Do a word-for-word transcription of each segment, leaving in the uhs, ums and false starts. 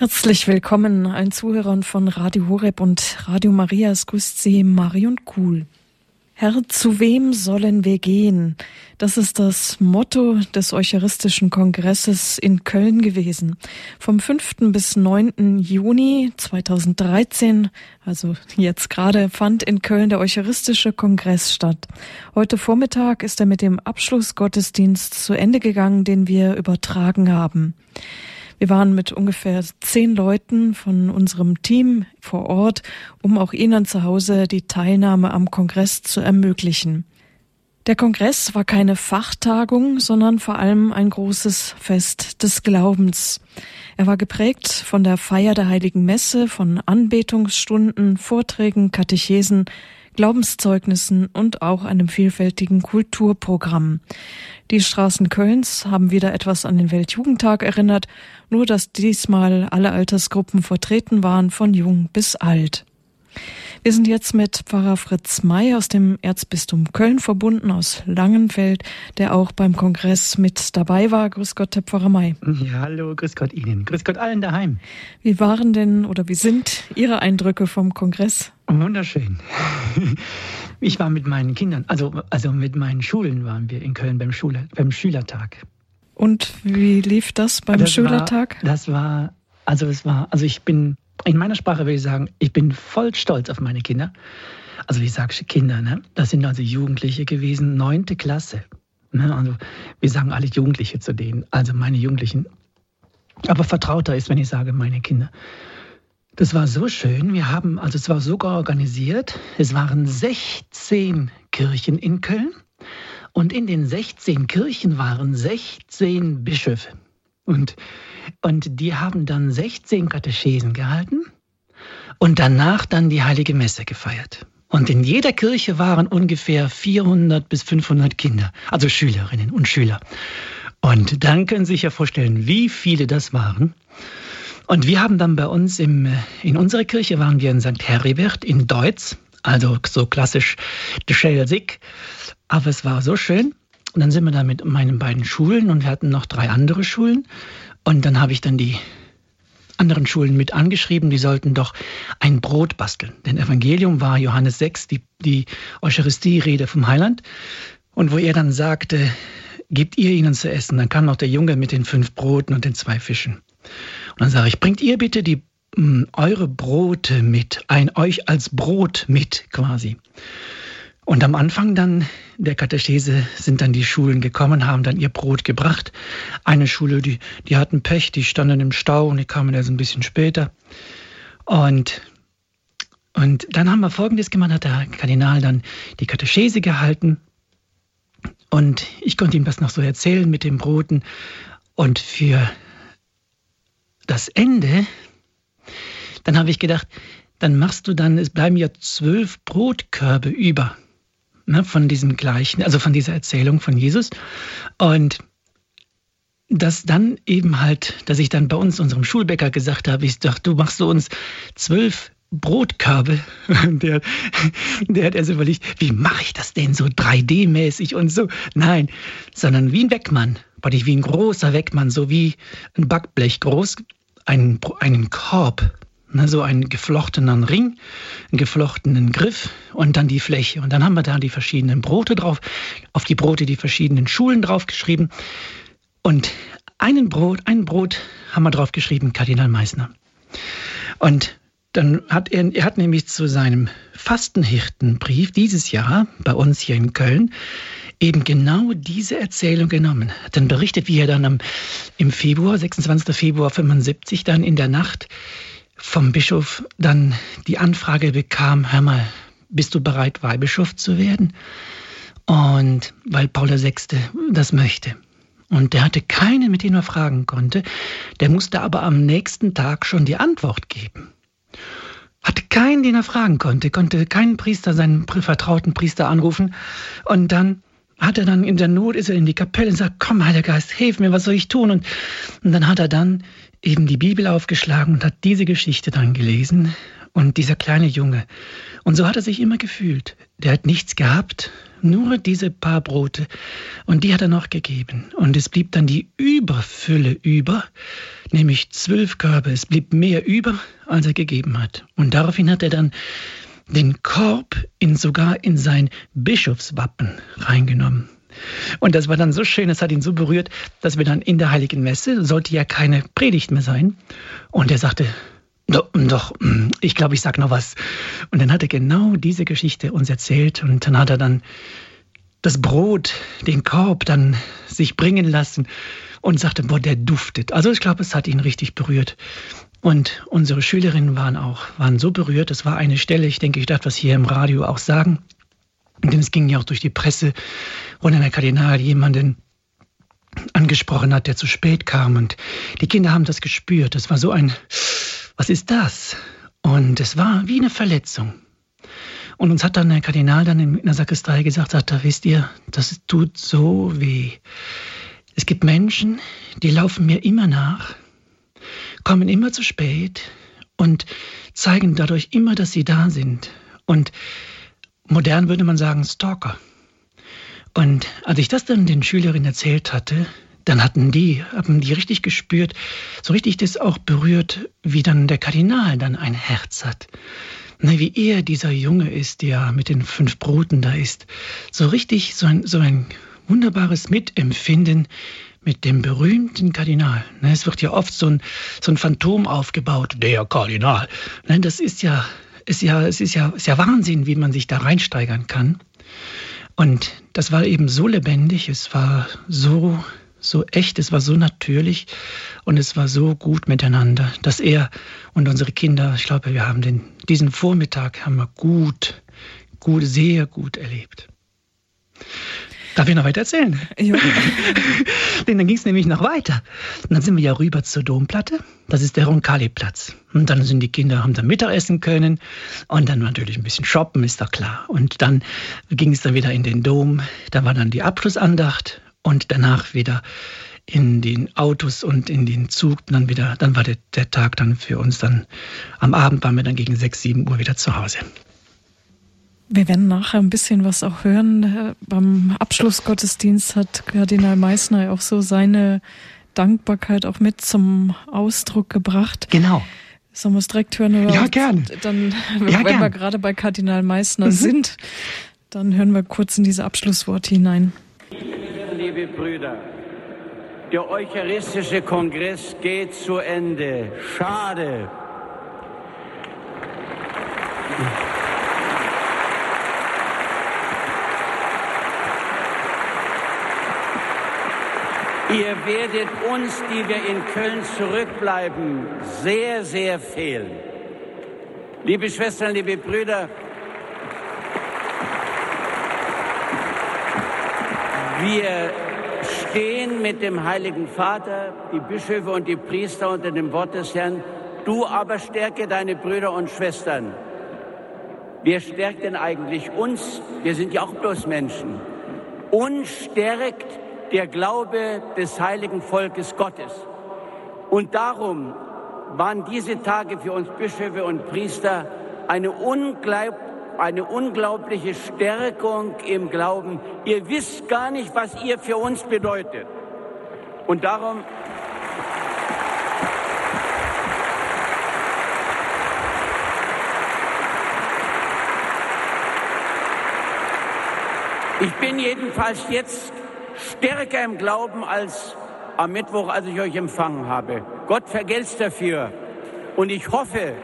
Herzlich willkommen allen Zuhörern von Radio Horeb und Radio Maria. Es grüßt Sie Marion Kuhl. Herr, zu wem sollen wir gehen? Das ist das Motto des Eucharistischen Kongresses in Köln gewesen. Vom fünften bis neunten Juni zweitausenddreizehn, also jetzt gerade, fand in Köln der Eucharistische Kongress statt. Heute Vormittag ist er mit dem Abschlussgottesdienst zu Ende gegangen, den wir übertragen haben. Wir waren mit ungefähr zehn Leuten von unserem Team vor Ort, um auch Ihnen zu Hause die Teilnahme am Kongress zu ermöglichen. Der Kongress war keine Fachtagung, sondern vor allem ein großes Fest des Glaubens. Er war geprägt von der Feier der Heiligen Messe, von Anbetungsstunden, Vorträgen, Katechesen, Glaubenszeugnissen und auch einem vielfältigen Kulturprogramm. Die Straßen Kölns haben wieder etwas an den Weltjugendtag erinnert, nur dass diesmal alle Altersgruppen vertreten waren, von jung bis alt. Wir sind jetzt mit Pfarrer Fritz May aus dem Erzbistum Köln verbunden, aus Langenfeld, der auch beim Kongress mit dabei war. Grüß Gott, Herr Pfarrer May. Ja, hallo, grüß Gott Ihnen. Grüß Gott allen daheim. Wie waren denn oder wie sind Ihre Eindrücke vom Kongress? Wunderschön. Ich war mit meinen Kindern, also, also mit meinen Schulen waren wir in Köln beim, Schule, beim Schülertag. Und wie lief das beim das Schülertag? War, das war, also es war, also ich bin, in meiner Sprache würde ich sagen, ich bin voll stolz auf meine Kinder. Also ich sage Kinder, ne? Das sind also Jugendliche gewesen, neunte Klasse. Ne? Also wir sagen alle Jugendliche zu denen, also meine Jugendlichen. Aber vertrauter ist, wenn ich sage meine Kinder. Das war so schön, wir haben, also es war sogar organisiert, es waren sechzehn Kirchen in Köln und in den sechzehn Kirchen waren sechzehn Bischöfe. Und, und die haben dann sechzehn Katechesen gehalten und danach dann die Heilige Messe gefeiert. Und in jeder Kirche waren ungefähr vierhundert bis fünfhundert Kinder, also Schülerinnen und Schüler. Und dann können Sie sich ja vorstellen, wie viele das waren. Und wir haben dann bei uns, im, in unserer Kirche waren wir in Sankt Heribert in Deutz, also so klassisch de Schelsig. Aber es war so schön. Und dann sind wir da mit meinen beiden Schulen und wir hatten noch drei andere Schulen. Und dann habe ich dann die anderen Schulen mit angeschrieben, die sollten doch ein Brot basteln. Denn Evangelium war Johannes sechs, die, die Eucharistie-Rede vom Heiland. Und wo er dann sagte, gebt ihr ihnen zu essen. Dann kam noch der Junge mit den fünf Broten und den zwei Fischen. Und dann sage ich, bringt ihr bitte die, mh, eure Brote mit, ein euch als Brot mit quasi. Und am Anfang dann der Katechese sind dann die Schulen gekommen, haben dann ihr Brot gebracht. Eine Schule, die, die hatten Pech, die standen im Stau und die kamen erst ein bisschen später. Und, und dann haben wir Folgendes gemacht, hat der Kardinal dann die Katechese gehalten. Und ich konnte ihm das noch so erzählen mit den Broten. Und für das Ende, dann habe ich gedacht, dann machst du dann, es bleiben ja zwölf Brotkörbe über, ne, von diesem gleichen, also von dieser Erzählung von Jesus. Und dass dann eben halt, dass ich dann bei uns, unserem Schulbäcker gesagt habe, ich dachte, du machst so uns zwölf Brotkörbe. Der, der hat erst überlegt, wie mache ich das denn so drei D-mäßig und so? Nein, sondern wie ein Weckmann, wie ein großer Weckmann, so wie ein Backblech groß, einen, einen Korb, ne, so einen geflochtenen Ring, einen geflochtenen Griff und dann die Fläche. Und dann haben wir da die verschiedenen Brote drauf, auf die Brote die verschiedenen Schulen draufgeschrieben. Und einen Brot, ein Brot haben wir draufgeschrieben, Kardinal Meissner. Und dann hat er, er hat nämlich zu seinem Fastenhirtenbrief dieses Jahr bei uns hier in Köln eben genau diese Erzählung genommen. Hat dann berichtet, wie er dann am, im Februar, sechsundzwanzigsten Februar fünfundsiebzig, dann in der Nacht vom Bischof dann die Anfrage bekam, hör mal, bist du bereit, Weihbischof zu werden? Und weil Paul der Sechste das möchte. Und der hatte keinen, mit dem er fragen konnte. Der musste aber am nächsten Tag schon die Antwort geben. Hatte keinen, den er fragen konnte, konnte keinen Priester, seinen vertrauten Priester anrufen. Und dann hat er dann in der Not, ist er in die Kapelle und sagt, komm, Heiliger Geist, hilf mir, was soll ich tun? Und, und dann hat er dann eben die Bibel aufgeschlagen und hat diese Geschichte dann gelesen. Und dieser kleine Junge. Und so hat er sich immer gefühlt. Der hat nichts gehabt, nur diese paar Brote. Und die hat er noch gegeben. Und es blieb dann die Überfülle über, nämlich zwölf Körbe. Es blieb mehr über, als er gegeben hat. Und daraufhin hat er dann den Korb in, sogar in sein Bischofswappen reingenommen. Und das war dann so schön, es hat ihn so berührt, dass wir dann in der Heiligen Messe, sollte ja keine Predigt mehr sein. Und er sagte, doch, doch ich glaube, ich sag noch was. Und dann hat er genau diese Geschichte uns erzählt. Und dann hat er dann das Brot, den Korb dann sich bringen lassen und sagte, boah, der duftet. Also ich glaube, es hat ihn richtig berührt. Und unsere Schülerinnen waren auch waren so berührt. Es war eine Stelle, ich denke, ich darf das hier im Radio auch sagen, denn es ging ja auch durch die Presse, wo dann der Kardinal jemanden angesprochen hat, der zu spät kam. Und die Kinder haben das gespürt. Es war so ein, was ist das? Und es war wie eine Verletzung. Und uns hat dann der Kardinal dann in der Sakristei gesagt, sagt er, wisst ihr, das tut so weh. Es gibt Menschen, die laufen mir immer nach, kommen immer zu spät und zeigen dadurch immer, dass sie da sind. Und modern würde man sagen Stalker. Und als ich das dann den Schülerinnen erzählt hatte, dann hatten die, haben die richtig gespürt, so richtig das auch berührt, wie dann der Kardinal dann ein Herz hat. Ne, wie er dieser Junge ist, der mit den fünf Broten da ist. So richtig, so ein, so ein wunderbares Mitempfinden mit dem berühmten Kardinal. Ne, es wird ja oft so ein, so ein Phantom aufgebaut, der Kardinal. Ne, das ist ja, ist ja, es ist ja, ist ja Wahnsinn, wie man sich da reinsteigern kann. Und das war eben so lebendig, es war so, so echt, es war so natürlich und es war so gut miteinander, dass er und unsere Kinder, ich glaube, wir haben den, diesen Vormittag haben wir gut, gut, sehr gut erlebt. Darf ich noch weiter erzählen? Ja. Denn dann ging es nämlich noch weiter. Und dann sind wir ja rüber zur Domplatte. Das ist der Roncalli-Platz. Und dann sind die Kinder, haben dann Mittagessen können. Und dann natürlich ein bisschen shoppen, ist doch klar. Und dann ging es dann wieder in den Dom. Da war dann die Abschlussandacht. Und danach wieder in den Autos und in den Zug. Und dann wieder, dann war der, der Tag dann für uns dann, am Abend waren wir dann gegen sechs, sieben Uhr wieder zu Hause. Wir werden nachher ein bisschen was auch hören. Beim Abschlussgottesdienst hat Kardinal Meissner auch so seine Dankbarkeit auch mit zum Ausdruck gebracht. Genau. Sollen wir es direkt hören? Oder ja, gern. Dann, ja, wenn gern. wir gerade bei Kardinal Meissner mhm. sind, dann hören wir kurz in diese Abschlussworte hinein. Liebe Brüder, der Eucharistische Kongress geht zu Ende. Schade. Ihr werdet uns, die wir in Köln zurückbleiben, sehr, sehr fehlen. Liebe Schwestern, liebe Brüder, wir stehen mit dem Heiligen Vater, die Bischöfe und die Priester unter dem Wort des Herrn. Du aber stärke deine Brüder und Schwestern. Wer stärkt denn eigentlich uns? Wir sind ja auch bloß Menschen. Uns stärkt der Glaube des heiligen Volkes Gottes. Und darum waren diese Tage für uns Bischöfe und Priester eine, unglaub, eine unglaubliche Stärkung im Glauben. Ihr wisst gar nicht, was ihr für uns bedeutet. Und darum ich bin jedenfalls jetzt stärker im Glauben als am Mittwoch, als ich euch empfangen habe. Gott vergelt's dafür. Und ich hoffe,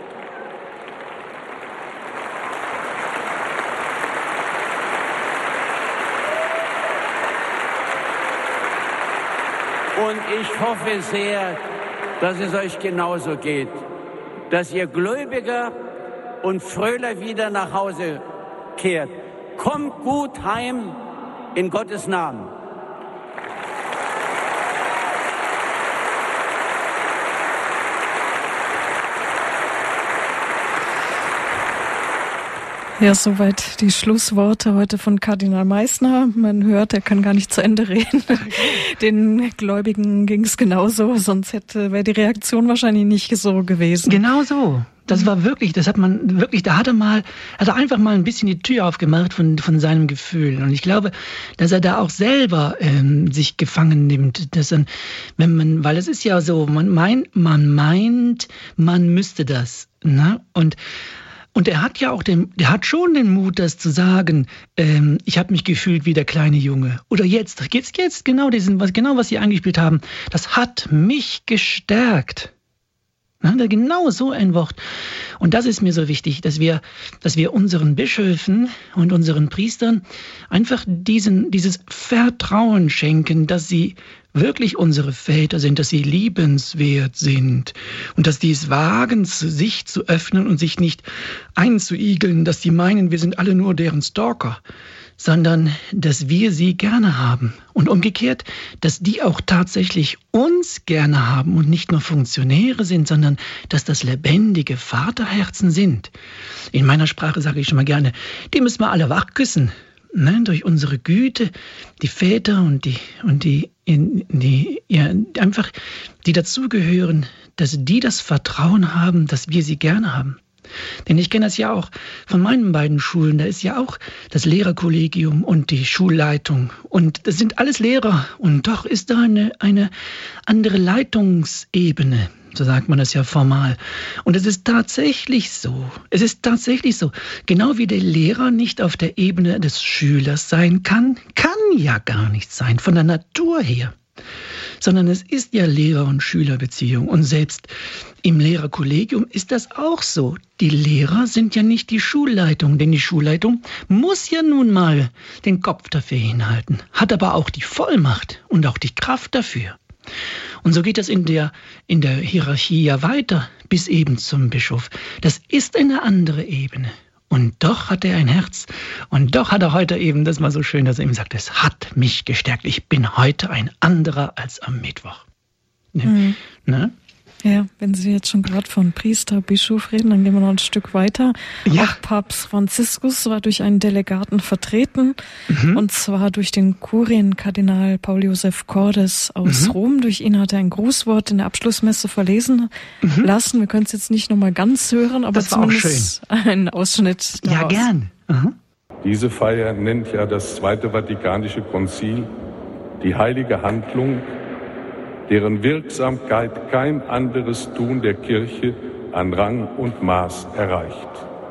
und ich hoffe sehr, dass es euch genauso geht, dass ihr gläubiger und fröhlicher wieder nach Hause kehrt. Kommt gut heim in Gottes Namen. Ja, soweit die Schlussworte heute von Kardinal Meissner. Man hört, er kann gar nicht zu Ende reden. Den Gläubigen ging es genauso, sonst hätte wäre die Reaktion wahrscheinlich nicht so gewesen. Genau so. Das war wirklich, das hat man wirklich, da hat er mal, hat er einfach mal ein bisschen die Tür aufgemacht von, von seinem Gefühl. Und ich glaube, dass er da auch selber ähm, sich gefangen nimmt. Dass er, wenn man, weil es ist ja so, man meint, man meint, man müsste das. Ne? Und Und er hat ja auch den, der hat schon den Mut, das zu sagen. Ähm, ich habe mich gefühlt wie der kleine Junge. Oder jetzt, jetzt, jetzt genau diesen, was genau was Sie eingespielt haben. Das hat mich gestärkt. Ja, genau so ein Wort. Und das ist mir so wichtig, dass wir, dass wir unseren Bischöfen und unseren Priestern einfach diesen, dieses Vertrauen schenken, dass sie wirklich unsere Väter sind, dass sie liebenswert sind und dass die es wagen, sich zu öffnen und sich nicht einzuigeln, dass die meinen, wir sind alle nur deren Stalker, sondern dass wir sie gerne haben. Und umgekehrt, dass die auch tatsächlich uns gerne haben und nicht nur Funktionäre sind, sondern dass das lebendige Vaterherzen sind. In meiner Sprache sage ich schon mal gerne, die müssen wir alle wachküssen. Ne? Durch unsere Güte, die Väter und die, und die, die ja, einfach, die dazugehören, dass die das Vertrauen haben, dass wir sie gerne haben. Denn ich kenne das ja auch von meinen beiden Schulen. Da ist ja auch das Lehrerkollegium und die Schulleitung. Und das sind alles Lehrer. Und doch ist da eine, eine andere Leitungsebene. So sagt man das ja formal. Und es ist tatsächlich so. Es ist tatsächlich so. Genau wie der Lehrer nicht auf der Ebene des Schülers sein kann, kann ja gar nicht sein, von der Natur her. Sondern es ist ja Lehrer- und Schülerbeziehung. Und selbst im Lehrerkollegium ist das auch so. Die Lehrer sind ja nicht die Schulleitung, denn die Schulleitung muss ja nun mal den Kopf dafür hinhalten, hat aber auch die Vollmacht und auch die Kraft dafür. Und so geht das in der, in der Hierarchie ja weiter, bis eben zum Bischof. Das ist eine andere Ebene. Und doch hat er ein Herz. Und doch hat er heute eben, das war so schön, dass er ihm sagt, es hat mich gestärkt. Ich bin heute ein anderer als am Mittwoch. Ne? Mhm. Ne? Ja, wenn Sie jetzt schon gerade von Priester, Bischof reden, dann gehen wir noch ein Stück weiter. Ja. Auch Papst Franziskus war durch einen Delegaten vertreten, mhm. und zwar durch den Kurienkardinal Paul Joseph Cordes aus mhm. Rom. Durch ihn hat er ein Grußwort in der Abschlussmesse verlesen mhm. lassen. Wir können es jetzt nicht nochmal ganz hören, aber zumindest einen Ausschnitt daraus. Ja, gern. Mhm. Diese Feier nennt ja das Zweite Vatikanische Konzil die heilige Handlung, deren Wirksamkeit kein anderes Tun der Kirche an Rang und Maß erreicht.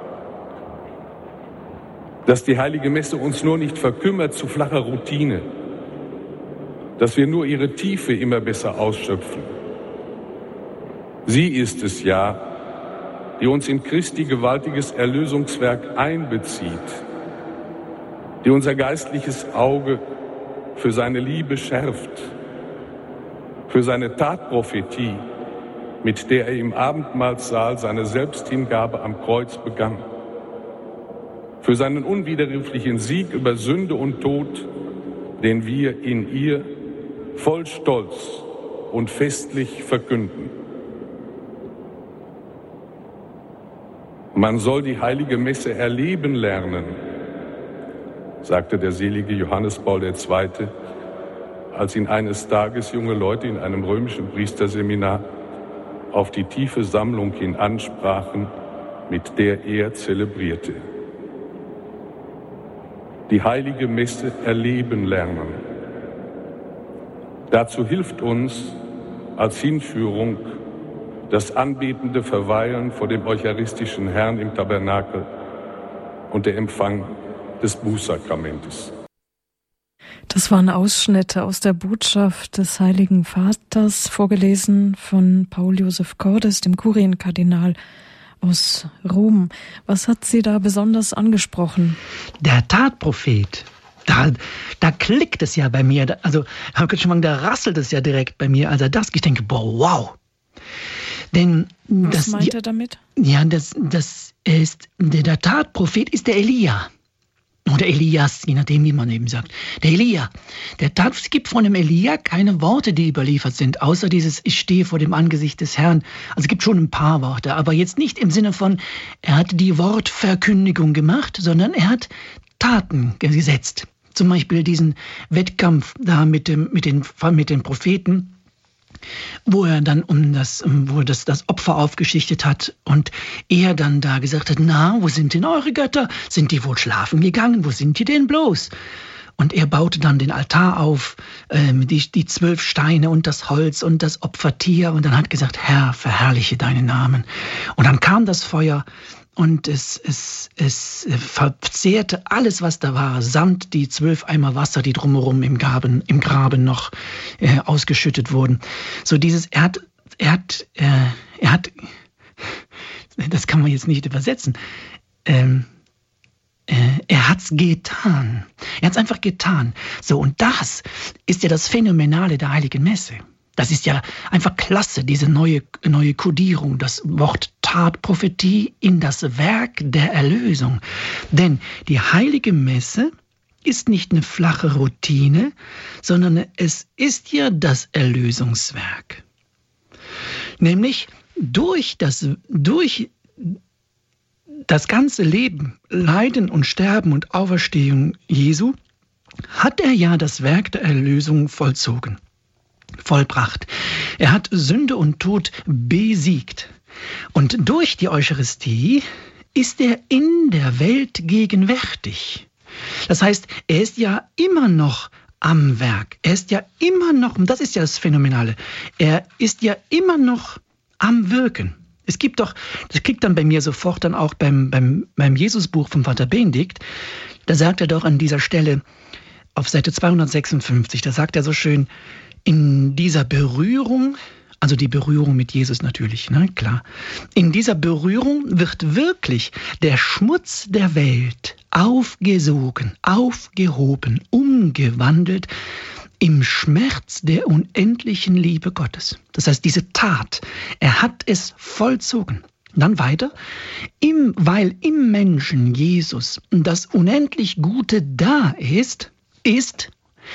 Dass die Heilige Messe uns nur nicht verkümmert zu flacher Routine, dass wir nur ihre Tiefe immer besser ausschöpfen. Sie ist es ja, die uns in Christi gewaltiges Erlösungswerk einbezieht, die unser geistliches Auge für seine Liebe schärft, für seine Tatprophetie, mit der er im Abendmahlsaal seine Selbsthingabe am Kreuz begann, für seinen unwiderruflichen Sieg über Sünde und Tod, den wir in ihr voll Stolz und festlich verkünden. Man soll die heilige Messe erleben lernen, sagte der selige Johannes Paul der Zweite, als ihn eines Tages junge Leute in einem römischen Priesterseminar auf die tiefe Sammlung hin ansprachen, mit der er zelebrierte. Die heilige Messe erleben lernen. Dazu hilft uns als Hinführung das anbetende Verweilen vor dem eucharistischen Herrn im Tabernakel und der Empfang des Bußsakramentes. Das waren Ausschnitte aus der Botschaft des Heiligen Vaters, vorgelesen von Paul Joseph Cordes, dem Kurienkardinal aus Rom. Was hat Sie da besonders angesprochen? Der Tatprophet. Da, da klickt es ja bei mir. Also, Herr Kütschmann, da rasselt es ja direkt bei mir. Also das, ich denke, boah, wow. Denn Was das, meint er damit? Ja, das, das ist, der, der Tatprophet ist der Elia. Oder Elias, je nachdem, wie man eben sagt. Der Elia. Der Tat, es gibt von dem Elia keine Worte, die überliefert sind, außer dieses Ich stehe vor dem Angesicht des Herrn. Also es gibt schon ein paar Worte, aber jetzt nicht im Sinne von, er hat die Wortverkündigung gemacht, sondern er hat Taten gesetzt. Zum Beispiel diesen Wettkampf da mit, dem, mit, den, mit den Propheten. wo er dann um das, wo er das, das Opfer aufgeschichtet hat und er dann da gesagt hat, na, wo sind denn eure Götter? Sind die wohl schlafen gegangen? Wo sind die denn bloß? Und er baute dann den Altar auf, ähm, die, die zwölf Steine und das Holz und das Opfertier und dann hat gesagt, Herr, verherrliche deinen Namen. Und dann kam das Feuer und es, es, es verzehrte alles, was da war, samt die zwölf Eimer Wasser, die drumherum im Graben, im Graben noch äh, ausgeschüttet wurden. So dieses, er hat, er hat, äh, er hat, das kann man jetzt nicht übersetzen, ähm, er hat's getan. Er hat's einfach getan. So, und das ist ja das Phänomenale der Heiligen Messe. Das ist ja einfach klasse, diese neue, neue Kodierung, das Wort Tatprophetie in das Werk der Erlösung. Denn die Heilige Messe ist nicht eine flache Routine, sondern es ist ja das Erlösungswerk. Nämlich durch das, durch das ganze Leben, Leiden und Sterben und Auferstehung Jesu hat er ja das Werk der Erlösung vollzogen, vollbracht. Er hat Sünde und Tod besiegt. Und durch die Eucharistie ist er in der Welt gegenwärtig. Das heißt, er ist ja immer noch am Werk. Er ist ja immer noch, und das ist ja das Phänomenale, er ist ja immer noch am Wirken. Es gibt doch, das kriegt dann bei mir sofort dann auch beim, beim, beim Jesusbuch vom Vater Benedikt, da sagt er doch an dieser Stelle auf Seite zweihundertsechsundfünfzig, da sagt er so schön, in dieser Berührung, also die Berührung mit Jesus natürlich, ne, klar, in dieser Berührung wird wirklich der Schmutz der Welt aufgesogen, aufgehoben, umgewandelt im Schmerz der unendlichen Liebe Gottes. Das heißt, diese Tat, er hat es vollzogen. Dann weiter, im, weil im Menschen Jesus das unendlich Gute da ist, ist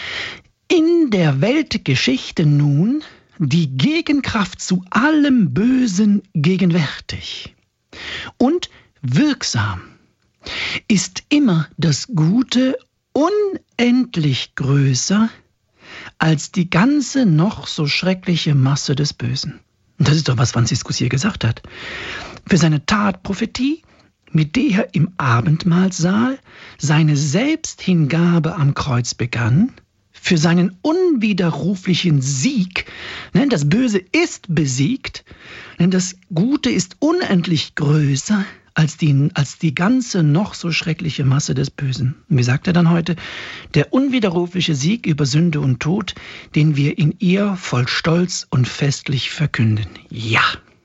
in der Weltgeschichte nun die Gegenkraft zu allem Bösen gegenwärtig und wirksam. Ist immer das Gute unendlich größer als die ganze noch so schreckliche Masse des Bösen. Und das ist doch, was Franziskus hier gesagt hat. Für seine Tatprophetie, mit der er im Abendmahlsaal seine Selbsthingabe am Kreuz begann, für seinen unwiderruflichen Sieg, ne, das Böse ist besiegt, denn das Gute ist unendlich größer als die, als die ganze noch so schreckliche Masse des Bösen. Und wie sagt er dann heute? Der unwiderrufliche Sieg über Sünde und Tod, den wir in ihr voll Stolz und festlich verkünden. Ja!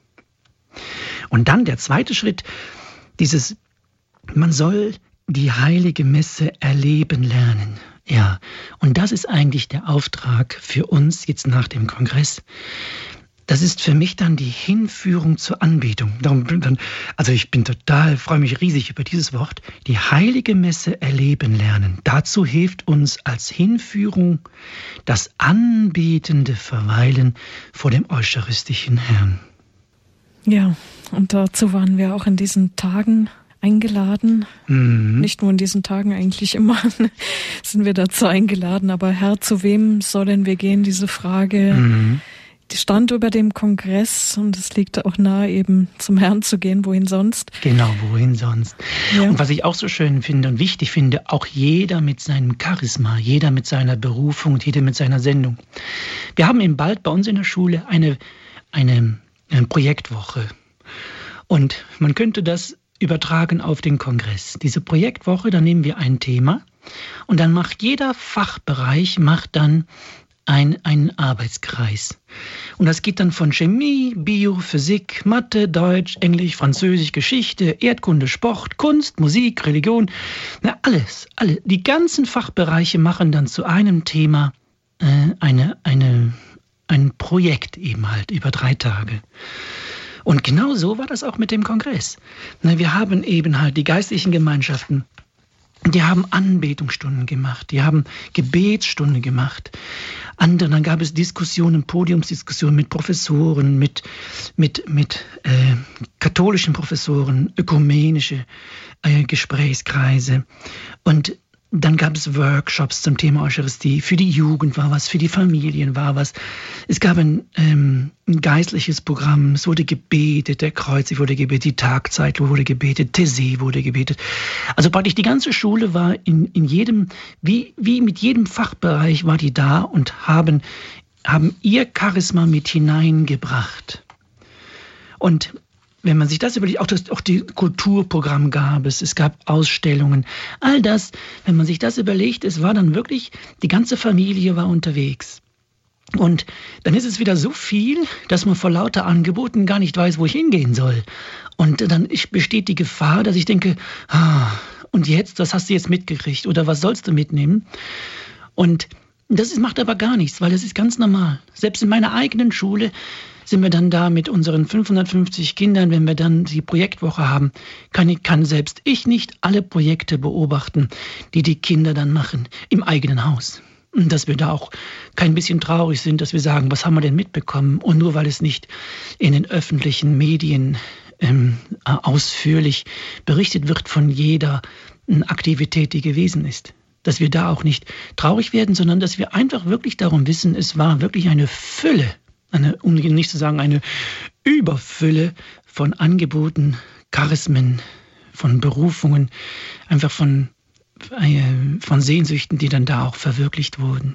Und dann der zweite Schritt, dieses, man soll die heilige Messe erleben lernen. Ja, und das ist eigentlich der Auftrag für uns jetzt nach dem Kongress. Das ist für mich dann die Hinführung zur Anbetung. Darum, dann, also ich bin total, freue mich riesig über dieses Wort. Die heilige Messe erleben lernen. Dazu hilft uns als Hinführung das anbetende Verweilen vor dem eucharistischen Herrn. Ja, und dazu waren wir auch in diesen Tagen eingeladen. Mhm. Nicht nur in diesen Tagen, eigentlich immer sind wir dazu eingeladen. Aber Herr, zu wem sollen wir gehen? Diese Frage, mhm. die stand über dem Kongress und es liegt auch nahe, eben zum Herrn zu gehen. Wohin sonst? Genau, wohin sonst? Ja. Und was ich auch so schön finde und wichtig finde, auch jeder mit seinem Charisma, jeder mit seiner Berufung und jeder mit seiner Sendung. Wir haben eben bald bei uns in der Schule eine, eine, eine Projektwoche. Und man könnte das übertragen auf den Kongress. Diese Projektwoche, da nehmen wir ein Thema und dann macht jeder Fachbereich macht dann ein, einen Arbeitskreis. Und das geht dann von Chemie, Bio, Physik, Mathe, Deutsch, Englisch, Französisch, Geschichte, Erdkunde, Sport, Kunst, Musik, Religion, na, alles, alle. Die ganzen Fachbereiche machen dann zu einem Thema äh, eine, eine, ein Projekt eben halt über drei Tage. Und genau so war das auch mit dem Kongress. Wir haben eben halt die geistlichen Gemeinschaften, die haben Anbetungsstunden gemacht, die haben Gebetsstunden gemacht. Andere, dann gab es Diskussionen, Podiumsdiskussionen mit Professoren, mit, mit, mit äh, katholischen Professoren, ökumenische äh, Gesprächskreise. Und Dann gab es Workshops zum Thema Eucharistie. Für die Jugend war was, für die Familien war was. Es gab ein, ähm, ein geistliches Programm, es wurde gebetet, der Kreuzig wurde gebetet, die Tagzeit wurde gebetet, Taizé wurde gebetet. Also praktisch die ganze Schule war in, in jedem, wie, wie mit jedem Fachbereich war die da und haben, haben ihr Charisma mit hineingebracht. Und wenn man sich das überlegt, auch, das, auch die Kulturprogramm gab es, es gab Ausstellungen, all das, wenn man sich das überlegt, es war dann wirklich, die ganze Familie war unterwegs. Und dann ist es wieder so viel, dass man vor lauter Angeboten gar nicht weiß, wo ich hingehen soll. Und dann besteht die Gefahr, dass ich denke, ah, und jetzt, was hast du jetzt mitgekriegt oder was sollst du mitnehmen? Und das ist, macht aber gar nichts, weil das ist ganz normal. Selbst in meiner eigenen Schule sind wir dann da mit unseren fünfhundertfünfzig Kindern, wenn wir dann die Projektwoche haben, kann, ich, kann selbst ich nicht alle Projekte beobachten, die die Kinder dann machen im eigenen Haus. Und dass wir da auch kein bisschen traurig sind, dass wir sagen, was haben wir denn mitbekommen? Und nur weil es nicht in den öffentlichen Medien ähm, ausführlich berichtet wird von jeder Aktivität, die gewesen ist. Dass wir da auch nicht traurig werden, sondern dass wir einfach wirklich darum wissen, es war wirklich eine Fülle, eine, um nicht zu sagen eine Überfülle von Angeboten, Charismen, von Berufungen, einfach von, äh, von Sehnsüchten, die dann da auch verwirklicht wurden.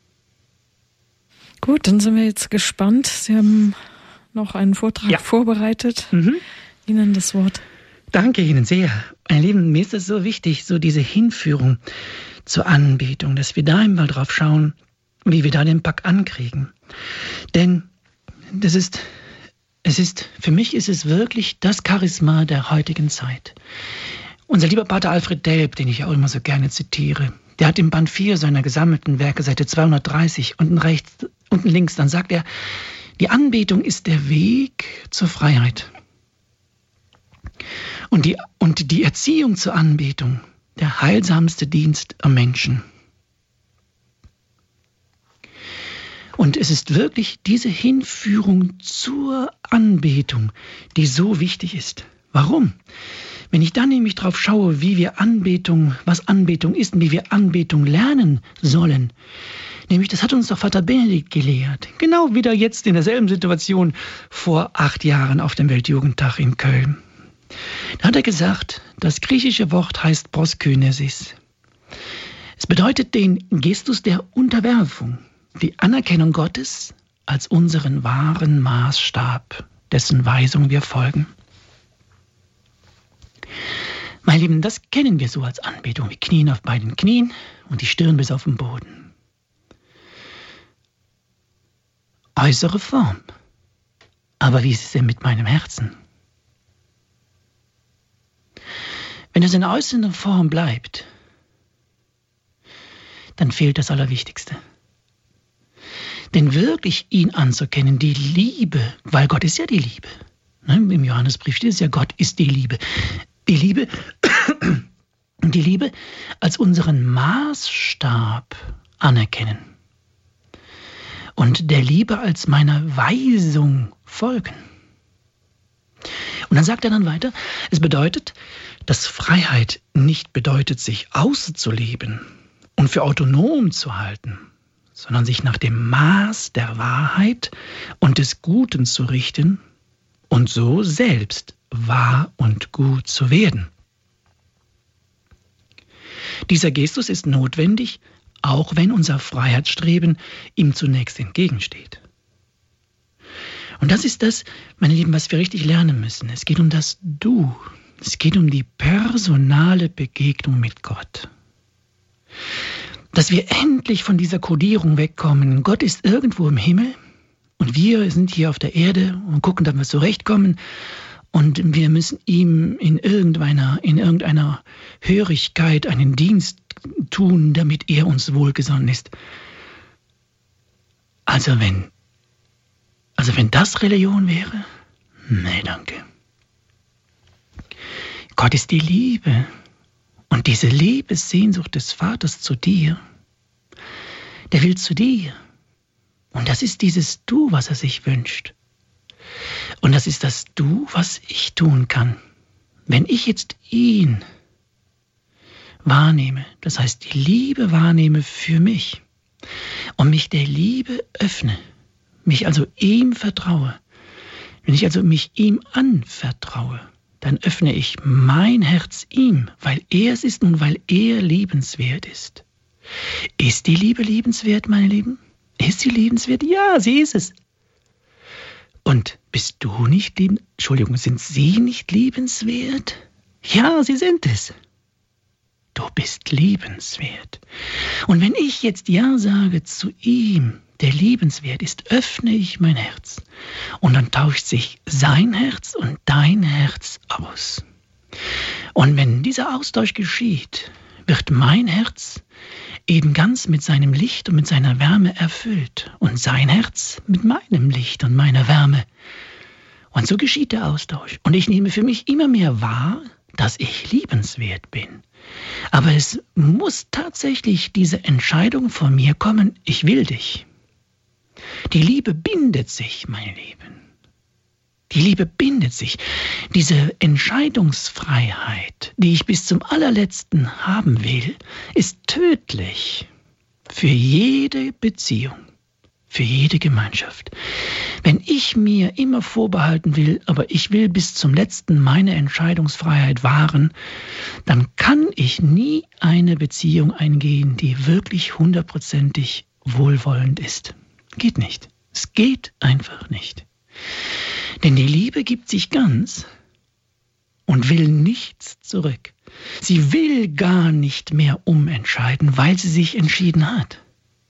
Gut, dann sind wir jetzt gespannt. Sie haben noch einen Vortrag ja. vorbereitet. Mhm. Ihnen das Wort. Danke Ihnen sehr. Meine Lieben, mir ist es so wichtig, so diese Hinführung zur Anbetung, dass wir da einmal drauf schauen, wie wir da den Pack ankriegen. Denn das ist, es ist, für mich ist es wirklich das Charisma der heutigen Zeit. Unser lieber Pater Alfred Delp, den ich auch immer so gerne zitiere, der hat im Band vier seiner gesammelten Werke, Seite zweihundertdreißig, unten rechts, unten links, dann sagt er, die Anbetung ist der Weg zur Freiheit. Und die, und die Erziehung zur Anbetung, der heilsamste Dienst am Menschen. Und es ist wirklich diese Hinführung zur Anbetung, die so wichtig ist. Warum? Wenn ich dann nämlich drauf schaue, wie wir Anbetung, was Anbetung ist und wie wir Anbetung lernen sollen, nämlich das hat uns doch Vater Benedikt gelehrt. Genau wieder jetzt in derselben Situation vor acht Jahren auf dem Weltjugendtag in Köln. Da hat er gesagt, das griechische Wort heißt proskynesis. Es bedeutet den Gestus der Unterwerfung, die Anerkennung Gottes als unseren wahren Maßstab, dessen Weisung wir folgen. Meine Lieben, das kennen wir so als Anbetung. Wir knien auf beiden Knien und die Stirn bis auf den Boden. Äußere Form. Aber wie ist es denn mit meinem Herzen? Wenn es in äußerer Form bleibt, dann fehlt das Allerwichtigste. Denn wirklich ihn anzukennen, die Liebe, weil Gott ist ja die Liebe. Im Johannesbrief steht es ja, Gott ist die Liebe. Die Liebe, die Liebe als unseren Maßstab anerkennen. Und der Liebe als meiner Weisung folgen. Und dann sagt er dann weiter, es bedeutet, dass Freiheit nicht bedeutet, sich auszuleben und für autonom zu halten, sondern sich nach dem Maß der Wahrheit und des Guten zu richten und so selbst wahr und gut zu werden. Dieser Gestus ist notwendig, auch wenn unser Freiheitsstreben ihm zunächst entgegensteht. Und das ist das, meine Lieben, was wir richtig lernen müssen. Es geht um das Du. Es geht um die personale Begegnung mit Gott. Dass wir endlich von dieser Kodierung wegkommen. Gott ist irgendwo im Himmel und wir sind hier auf der Erde und gucken, dass wir zurechtkommen. Und wir müssen ihm in irgendeiner, in irgendeiner Hörigkeit einen Dienst tun, damit er uns wohlgesonnen ist. Also wenn, also wenn das Religion wäre, nee, danke. Gott ist die Liebe. Und diese Liebessehnsucht des Vaters zu dir, der will zu dir. Und das ist dieses Du, was er sich wünscht. Und das ist das Du, was ich tun kann. Wenn ich jetzt ihn wahrnehme, das heißt die Liebe wahrnehme für mich und mich der Liebe öffne, mich also ihm vertraue, wenn ich also mich ihm anvertraue, dann öffne ich mein Herz ihm, weil er es ist und weil er liebenswert ist. Ist die Liebe liebenswert, meine Lieben? Ist sie liebenswert? Ja, sie ist es. Und bist du nicht liebenswert? Entschuldigung, sind sie nicht liebenswert? Ja, sie sind es. Du bist liebenswert. Und wenn ich jetzt Ja sage zu ihm, der liebenswert ist, öffne ich mein Herz. Und dann tauscht sich sein Herz und dein Herz aus. Und wenn dieser Austausch geschieht, wird mein Herz eben ganz mit seinem Licht und mit seiner Wärme erfüllt. Und sein Herz mit meinem Licht und meiner Wärme. Und so geschieht der Austausch. Und ich nehme für mich immer mehr wahr, dass ich liebenswert bin. Aber es muss tatsächlich diese Entscheidung von mir kommen, ich will dich. Die Liebe bindet sich, meine Lieben. Die Liebe bindet sich. Diese Entscheidungsfreiheit, die ich bis zum allerletzten haben will, ist tödlich für jede Beziehung, für jede Gemeinschaft. Wenn ich mir immer vorbehalten will, aber ich will bis zum letzten meine Entscheidungsfreiheit wahren, dann kann ich nie eine Beziehung eingehen, die wirklich hundertprozentig wohlwollend ist. Geht nicht. Es geht einfach nicht. Denn die Liebe gibt sich ganz und will nichts zurück. Sie will gar nicht mehr umentscheiden, weil sie sich entschieden hat.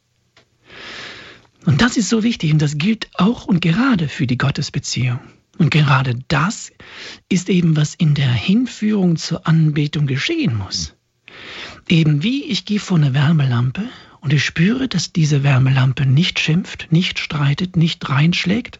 Und das ist so wichtig und das gilt auch und gerade für die Gottesbeziehung. Und gerade das ist eben, was in der Hinführung zur Anbetung geschehen muss. Eben wie ich gehe vor eine Wärmelampe und ich spüre, dass diese Wärmelampe nicht schimpft, nicht streitet, nicht reinschlägt,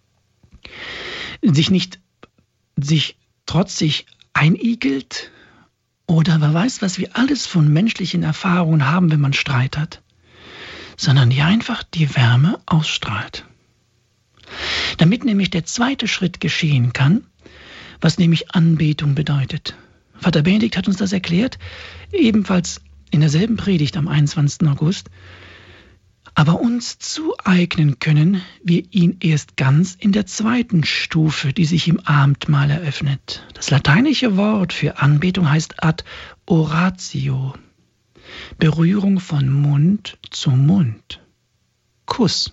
sich nicht sich trotzig einigelt oder wer weiß, was wir alles von menschlichen Erfahrungen haben, wenn man Streit hat, sondern die einfach die Wärme ausstrahlt. Damit nämlich der zweite Schritt geschehen kann, was nämlich Anbetung bedeutet. Vater Benedikt hat uns das erklärt, ebenfalls in derselben Predigt am einundzwanzigsten August. Aber uns zueignen können wir ihn erst ganz in der zweiten Stufe, die sich im Abendmahl eröffnet. Das lateinische Wort für Anbetung heißt ad oratio. Berührung von Mund zu Mund. Kuss.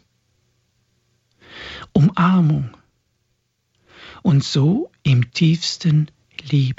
Umarmung. Und so im tiefsten Liebe.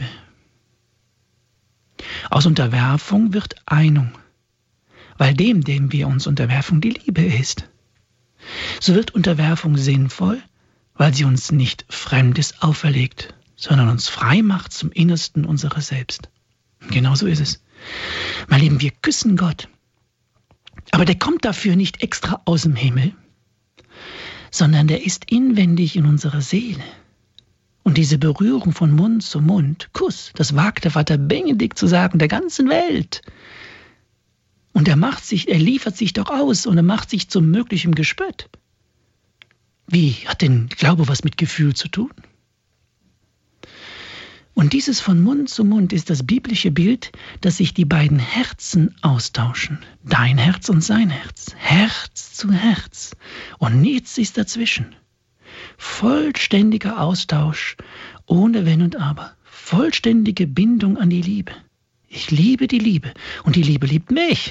Aus Unterwerfung wird Einung, weil dem, dem wir uns unterwerfen, die Liebe ist. So wird Unterwerfung sinnvoll, weil sie uns nicht Fremdes auferlegt, sondern uns frei macht zum Innersten unserer selbst. Genau so ist es. Mein Lieben, wir küssen Gott. Aber der kommt dafür nicht extra aus dem Himmel, sondern der ist inwendig in unserer Seele. Und diese Berührung von Mund zu Mund, Kuss, das wagt der Vater Benedikt zu sagen, der ganzen Welt. Und er macht sich, er liefert sich doch aus und er macht sich zum möglichen Gespött. Wie hat denn Glaube was mit Gefühl zu tun? Und dieses von Mund zu Mund ist das biblische Bild, dass sich die beiden Herzen austauschen. Dein Herz und sein Herz. Herz zu Herz. Und nichts ist dazwischen. Vollständiger Austausch, ohne Wenn und Aber. Vollständige Bindung an die Liebe. Ich liebe die Liebe und die Liebe liebt mich.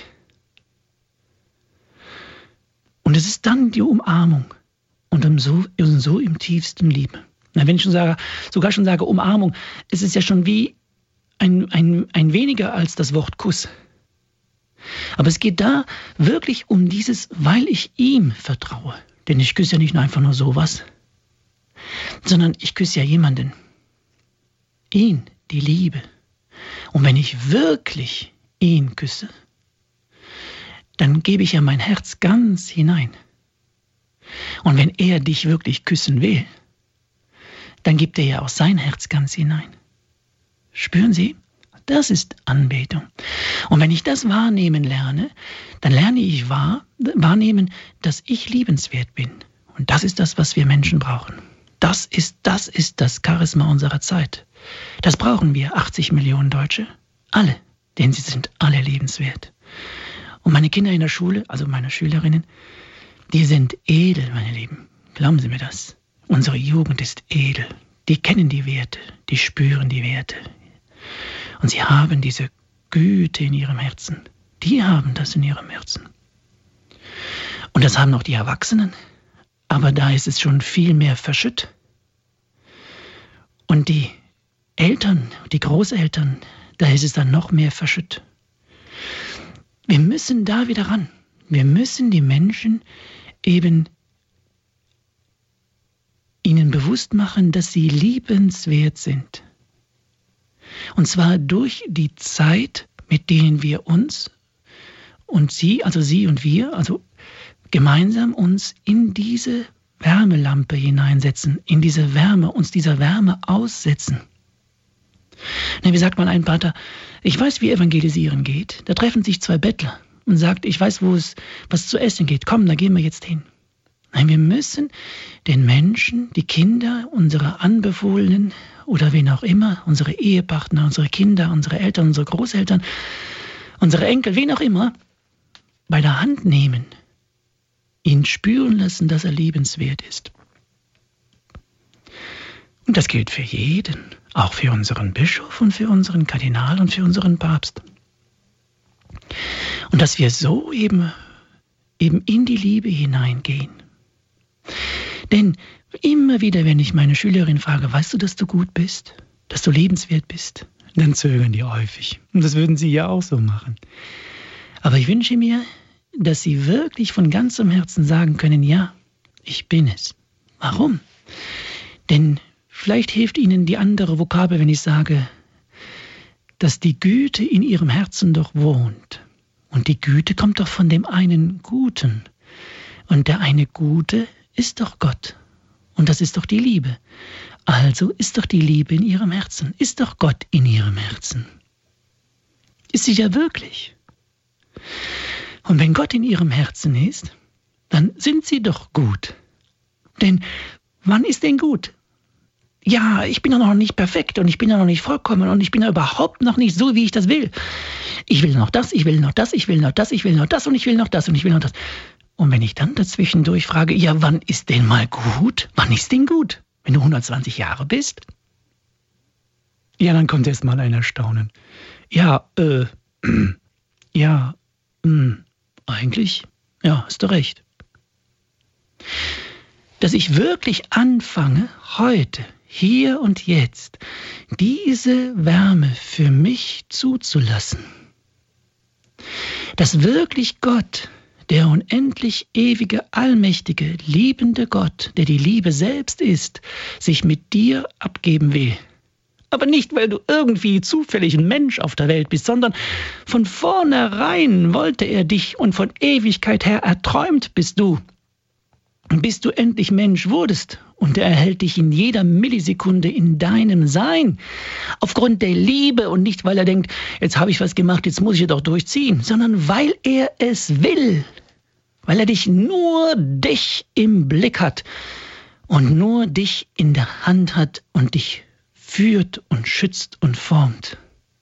Und es ist dann die Umarmung und so, so im tiefsten Liebe. Na, wenn ich schon sage, sogar schon sage Umarmung, es ist ja schon wie ein, ein, ein weniger als das Wort Kuss. Aber es geht da wirklich um dieses, weil ich ihm vertraue. Denn ich küsse ja nicht nur einfach nur sowas, sondern ich küsse ja jemanden. Ihn, die Liebe. Und wenn ich wirklich ihn küsse, dann gebe ich ja mein Herz ganz hinein. Und wenn er dich wirklich küssen will, dann gibt er ja auch sein Herz ganz hinein. Spüren Sie? Das ist Anbetung. Und wenn ich das wahrnehmen lerne, dann lerne ich wahr, wahrnehmen, dass ich liebenswert bin. Und das ist das, was wir Menschen brauchen. Das ist, das ist das Charisma unserer Zeit. Das brauchen wir, achtzig Millionen Deutsche. Alle. denn sie sind alle lebenswert. Und meine Kinder in der Schule, also meine Schülerinnen, die sind edel, meine Lieben. Glauben Sie mir das. Unsere Jugend ist edel. Die kennen die Werte, die spüren die Werte. Und sie haben diese Güte in ihrem Herzen. Die haben das in ihrem Herzen. Und das haben auch die Erwachsenen. Aber da ist es schon viel mehr verschütt. Und die Eltern, die Großeltern, da ist es dann noch mehr verschütt. Wir müssen da wieder ran. Wir müssen die Menschen eben ihnen bewusst machen, dass sie liebenswert sind. Und zwar durch die Zeit, mit denen wir uns und sie, also sie und wir, also gemeinsam uns in diese Wärmelampe hineinsetzen, in diese Wärme, uns dieser Wärme aussetzen. Wie sagt mal ein Pater, ich weiß, wie Evangelisieren geht. Da treffen sich zwei Bettler und sagt, ich weiß, wo es was zu essen geht. Komm, da gehen wir jetzt hin. Nein, wir müssen den Menschen, die Kinder, unsere Anbefohlenen oder wen auch immer, unsere Ehepartner, unsere Kinder, unsere Eltern, unsere Großeltern, unsere Enkel, wen auch immer, bei der Hand nehmen, ihn spüren lassen, dass er liebenswert ist. Und das gilt für jeden, auch für unseren Bischof und für unseren Kardinal und für unseren Papst. Und dass wir so eben, eben in die Liebe hineingehen. Denn immer wieder, wenn ich meine Schülerin frage, weißt du, dass du gut bist, dass du lebenswert bist, dann zögern die häufig. Und das würden sie ja auch so machen. Aber ich wünsche mir, dass sie wirklich von ganzem Herzen sagen können, ja, ich bin es. Warum? Denn vielleicht hilft ihnen die andere Vokabel, wenn ich sage, dass die Güte in ihrem Herzen doch wohnt. Und die Güte kommt doch von dem einen Guten. Und der eine Gute ist doch Gott. Und das ist doch die Liebe. Also ist doch die Liebe in ihrem Herzen. Ist doch Gott in ihrem Herzen. Ist sie ja wirklich. Und wenn Gott in ihrem Herzen ist, dann sind sie doch gut. Denn wann ist denn gut? Ja, ich bin ja noch nicht perfekt und ich bin ja noch nicht vollkommen und ich bin ja überhaupt noch nicht so, wie ich das will. Ich will noch das, ich will noch das, ich will noch das, ich will noch das und ich will noch das und ich will noch das. Und wenn ich dann dazwischendurch frage, ja, wann ist denn mal gut? Wann ist denn gut? Wenn du hundertzwanzig Jahre bist? Ja, dann kommt erst mal ein Erstaunen. Ja, äh, ja, mh, eigentlich, ja, hast du recht. Dass ich wirklich anfange, heute, hier und jetzt, diese Wärme für mich zuzulassen. Dass wirklich Gott, der unendlich ewige, allmächtige, liebende Gott, der die Liebe selbst ist, sich mit dir abgeben will. Aber nicht, weil du irgendwie zufällig ein Mensch auf der Welt bist, sondern von vornherein wollte er dich und von Ewigkeit her erträumt bist du. Bis du endlich Mensch wurdest und er hält dich in jeder Millisekunde in deinem Sein. Aufgrund der Liebe und nicht, weil er denkt, jetzt habe ich was gemacht, jetzt muss ich es doch durchziehen, sondern weil er es will. Weil er dich nur dich im Blick hat und nur dich in der Hand hat und dich führt und schützt und formt.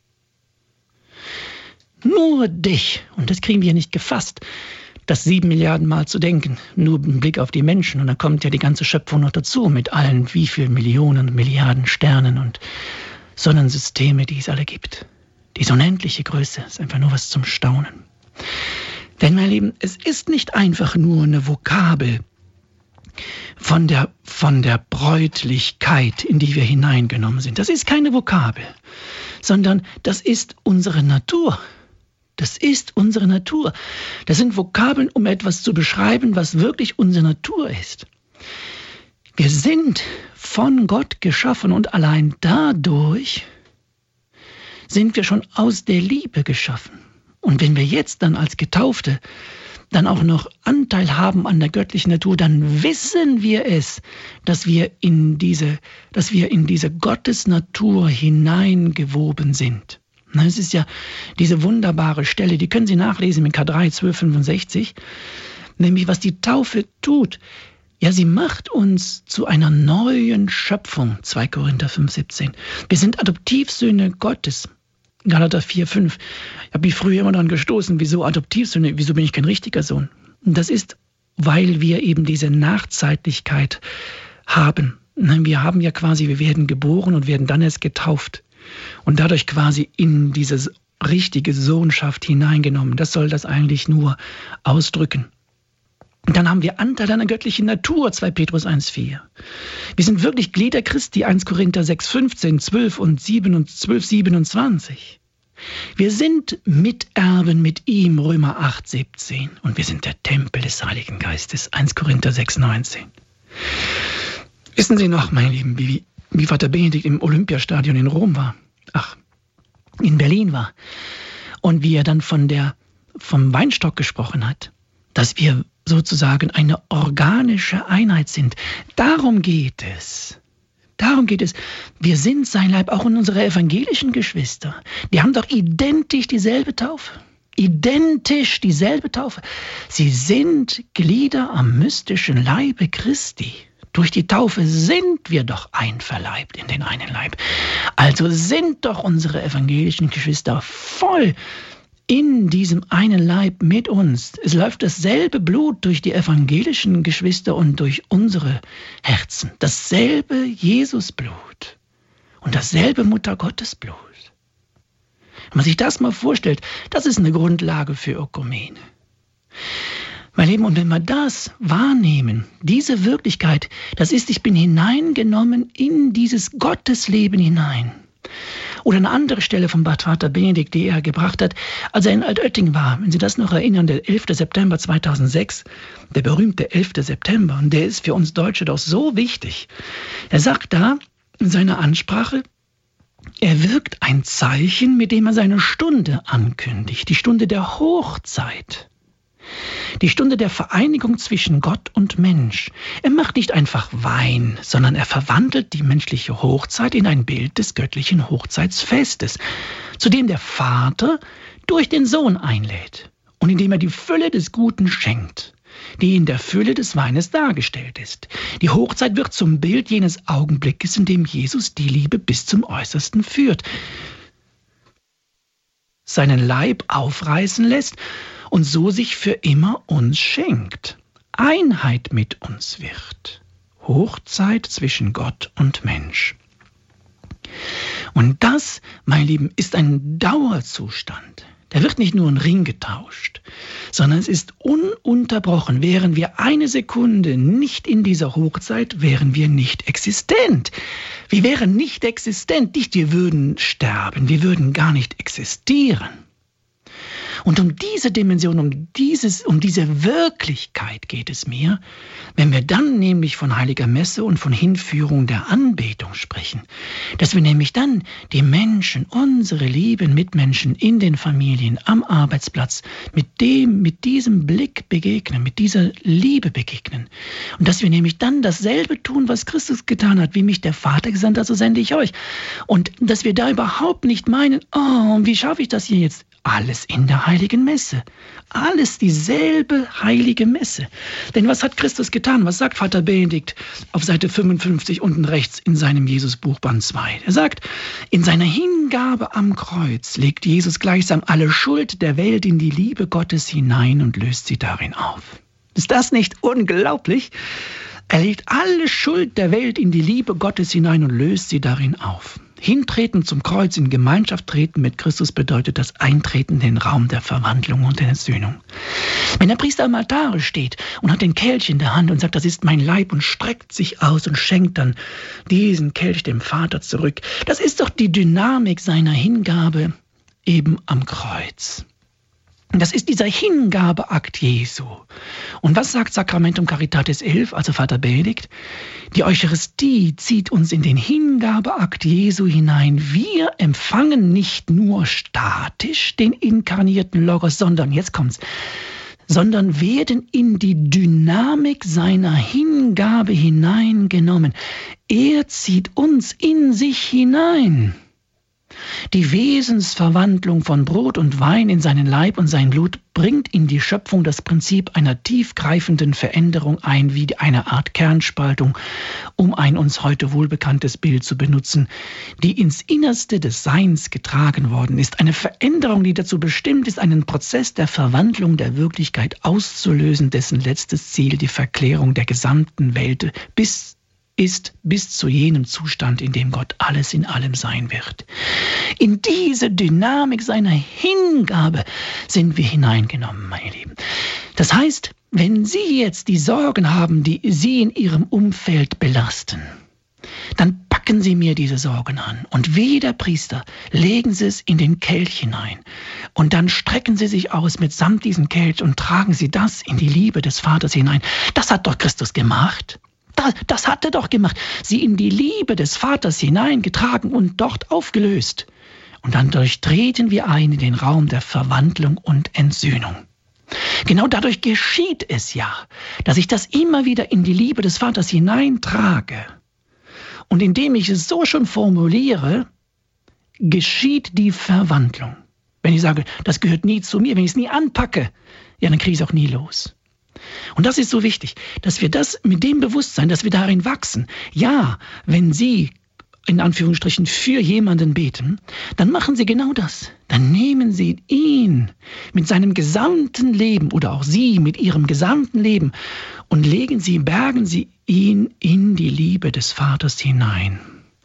Nur dich. Und das kriegen wir nicht gefasst, das sieben Milliarden Mal zu denken, nur im Blick auf die Menschen. Und dann kommt ja die ganze Schöpfung noch dazu, mit allen wie viel Millionen, Milliarden Sternen und Sonnensysteme, die es alle gibt. Diese unendliche Größe ist einfach nur was zum Staunen. Denn, mein Lieben, es ist nicht einfach nur eine Vokabel von der, von der Bräutlichkeit, in die wir hineingenommen sind. Das ist keine Vokabel, sondern das ist unsere Natur. Das ist unsere Natur. Das sind Vokabeln, um etwas zu beschreiben, was wirklich unsere Natur ist. Wir sind von Gott geschaffen und allein dadurch sind wir schon aus der Liebe geschaffen. Und wenn wir jetzt dann als Getaufte dann auch noch Anteil haben an der göttlichen Natur, dann wissen wir es, dass wir in diese, dass wir in diese Gottesnatur hineingewoben sind. Es ist ja diese wunderbare Stelle, die können Sie nachlesen mit K drei, zwölf fünfundsechzig, nämlich was die Taufe tut. Ja, sie macht uns zu einer neuen Schöpfung, zwei Korinther fünf siebzehn. Wir sind Adoptivsöhne Gottes. Galater vier, fünf. Ich habe mich früher immer daran gestoßen, wieso Adoptivsöhne, wieso bin ich kein richtiger Sohn? Und das ist, weil wir eben diese Nachzeitlichkeit haben. Wir haben ja quasi, wir werden geboren und werden dann erst getauft und dadurch quasi in diese richtige Sohnschaft hineingenommen. Das soll das eigentlich nur ausdrücken. Und dann haben wir Anteil an der göttlichen Natur, zwei Petrus eins, vier. Wir sind wirklich Glieder Christi, eins Korinther sechs, fünfzehn, zwölf und zwölf, siebenundzwanzig. Wir sind Miterben mit ihm, Römer acht, siebzehn. Und wir sind der Tempel des Heiligen Geistes, eins Korinther sechs, neunzehn. Wissen Sie noch, meine Lieben, wie, wie Vater Benedikt im Olympiastadion in Rom war? Ach, in Berlin war. Und wie er dann von der, vom Weinstock gesprochen hat, dass wir sozusagen eine organische Einheit sind. Darum geht es. Darum geht es. Wir sind sein Leib, auch in unserer evangelischen Geschwister. Die haben doch identisch dieselbe Taufe. Identisch dieselbe Taufe. Sie sind Glieder am mystischen Leibe Christi. Durch die Taufe sind wir doch einverleibt in den einen Leib. Also sind doch unsere evangelischen Geschwister voll in diesem einen Leib mit uns. Es läuft dasselbe Blut durch die evangelischen Geschwister und durch unsere Herzen. Dasselbe Jesusblut und dasselbe Muttergottesblut. Wenn man sich das mal vorstellt, das ist eine Grundlage für Ökumene. Mein Lieben, und wenn wir das wahrnehmen, diese Wirklichkeit, das ist, ich bin hineingenommen in dieses Gottesleben hinein. Oder eine andere Stelle vom Vater Benedikt, die er gebracht hat, als er in Altötting war. Wenn Sie das noch erinnern, der elfter September zweitausendsechs, der berühmte elfter September, und der ist für uns Deutsche doch so wichtig. Er sagt da in seiner Ansprache, er wirkt ein Zeichen, mit dem er seine Stunde ankündigt, die Stunde der Hochzeit. Die Stunde der Vereinigung zwischen Gott und Mensch. Er macht nicht einfach Wein, sondern er verwandelt die menschliche Hochzeit in ein Bild des göttlichen Hochzeitsfestes, zu dem der Vater durch den Sohn einlädt und in dem er die Fülle des Guten schenkt, die in der Fülle des Weines dargestellt ist. Die Hochzeit wird zum Bild jenes Augenblickes, in dem Jesus die Liebe bis zum Äußersten führt, seinen Leib aufreißen lässt und so sich für immer uns schenkt, Einheit mit uns wird. Hochzeit zwischen Gott und Mensch. Und das, mein Lieben, ist ein Dauerzustand. Da wird nicht nur ein Ring getauscht, sondern es ist ununterbrochen. Wären wir eine Sekunde nicht in dieser Hochzeit, wären wir nicht existent. Wir wären nicht existent, nicht wir würden sterben, wir würden gar nicht existieren. Und um diese Dimension, um, dieses, um diese Wirklichkeit geht es mir, wenn wir dann nämlich von heiliger Messe und von Hinführung der Anbetung sprechen, dass wir nämlich dann die Menschen, unsere lieben Mitmenschen in den Familien, am Arbeitsplatz, mit dem, mit diesem Blick begegnen, mit dieser Liebe begegnen. Und dass wir nämlich dann dasselbe tun, was Christus getan hat, wie mich der Vater gesandt hat, so sende ich euch. Und dass wir da überhaupt nicht meinen, oh, wie schaffe ich das hier jetzt? Alles in der heiligen Messe. Alles dieselbe heilige Messe. Denn was hat Christus getan? Was sagt Vater Benedikt auf Seite fünfundfünfzig unten rechts in seinem Jesusbuch Band zwei? Er sagt, in seiner Hingabe am Kreuz legt Jesus gleichsam alle Schuld der Welt in die Liebe Gottes hinein und löst sie darin auf. Ist das nicht unglaublich? Er legt alle Schuld der Welt in die Liebe Gottes hinein und löst sie darin auf. Hintreten zum Kreuz, in Gemeinschaft treten mit Christus bedeutet das Eintreten in den Raum der Verwandlung und der Entsöhnung. Wenn der Priester am Altar steht und hat den Kelch in der Hand und sagt, das ist mein Leib und streckt sich aus und schenkt dann diesen Kelch dem Vater zurück, das ist doch die Dynamik seiner Hingabe eben am Kreuz. Das ist dieser Hingabeakt Jesu. Und was sagt Sacramentum Caritatis elf, also Vater Benedikt? Die Eucharistie zieht uns in den Hingabeakt Jesu hinein. Wir empfangen nicht nur statisch den inkarnierten Logos, sondern, jetzt kommt's, sondern werden in die Dynamik seiner Hingabe hineingenommen. Er zieht uns in sich hinein. Die Wesensverwandlung von Brot und Wein in seinen Leib und sein Blut bringt in die Schöpfung das Prinzip einer tiefgreifenden Veränderung ein, wie eine Art Kernspaltung, um ein uns heute wohlbekanntes Bild zu benutzen, die ins Innerste des Seins getragen worden ist. Eine Veränderung, die dazu bestimmt ist, einen Prozess der Verwandlung der Wirklichkeit auszulösen, dessen letztes Ziel die Verklärung der gesamten Welt bis ist bis zu jenem Zustand, in dem Gott alles in allem sein wird. In diese Dynamik seiner Hingabe sind wir hineingenommen, meine Lieben. Das heißt, wenn Sie jetzt die Sorgen haben, die Sie in Ihrem Umfeld belasten, dann packen Sie mir diese Sorgen an und wie der Priester legen Sie es in den Kelch hinein und dann strecken Sie sich aus mitsamt diesem Kelch und tragen Sie das in die Liebe des Vaters hinein. Das hat doch Christus gemacht. Das, das hat er doch gemacht. Sie in die Liebe des Vaters hineingetragen und dort aufgelöst. Und dann durchtreten wir ein in den Raum der Verwandlung und Entsühnung. Genau dadurch geschieht es ja, dass ich das immer wieder in die Liebe des Vaters hineintrage. Und indem ich es so schon formuliere, geschieht die Verwandlung. Wenn ich sage, das gehört nie zu mir, wenn ich es nie anpacke, ja, dann kriege ich es auch nie los. Und das ist so wichtig, dass wir das mit dem Bewusstsein, dass wir darin wachsen. Ja, wenn Sie in Anführungsstrichen für jemanden beten, dann machen Sie genau das. Dann nehmen Sie ihn mit seinem gesamten Leben oder auch Sie mit Ihrem gesamten Leben und legen Sie, bergen Sie ihn in die Liebe des Vaters hinein.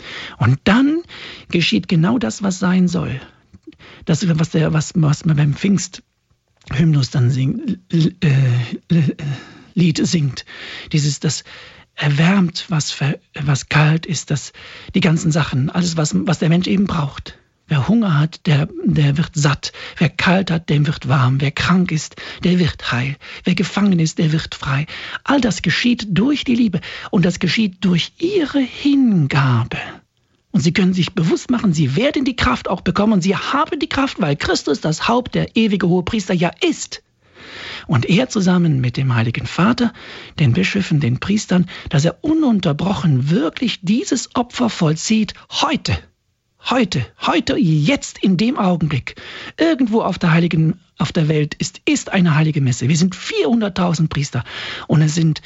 Und dann geschieht genau das, was sein soll. Das, was, der, was, was man beim Pfingst Hymnus dann singt, äh, äh, Lied singt. Dieses, das erwärmt, was, ver, was kalt ist, das, die ganzen Sachen, alles, was, was der Mensch eben braucht. Wer Hunger hat, der, der wird satt. Wer kalt hat, dem wird warm. Wer krank ist, der wird heil. Wer gefangen ist, der wird frei. All das geschieht durch die Liebe und das geschieht durch ihre Hingabe. Und Sie können sich bewusst machen, Sie werden die Kraft auch bekommen und Sie haben die Kraft, weil Christus das Haupt, der ewige Hohepriester ja ist. Und er zusammen mit dem Heiligen Vater, den Bischöfen, den Priestern, dass er ununterbrochen wirklich dieses Opfer vollzieht, heute, heute, heute, jetzt in dem Augenblick, irgendwo auf der Heiligen, auf der Welt ist, ist eine heilige Messe. Wir sind vierhunderttausend Priester und es sind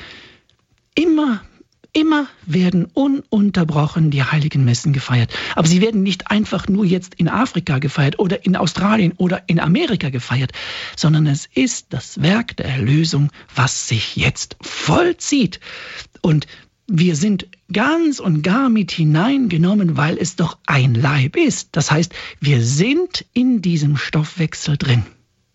immer Immer werden ununterbrochen die heiligen Messen gefeiert. Aber sie werden nicht einfach nur jetzt in Afrika gefeiert oder in Australien oder in Amerika gefeiert, sondern es ist das Werk der Erlösung, was sich jetzt vollzieht. Und wir sind ganz und gar mit hineingenommen, weil es doch ein Leib ist. Das heißt, wir sind in diesem Stoffwechsel drin.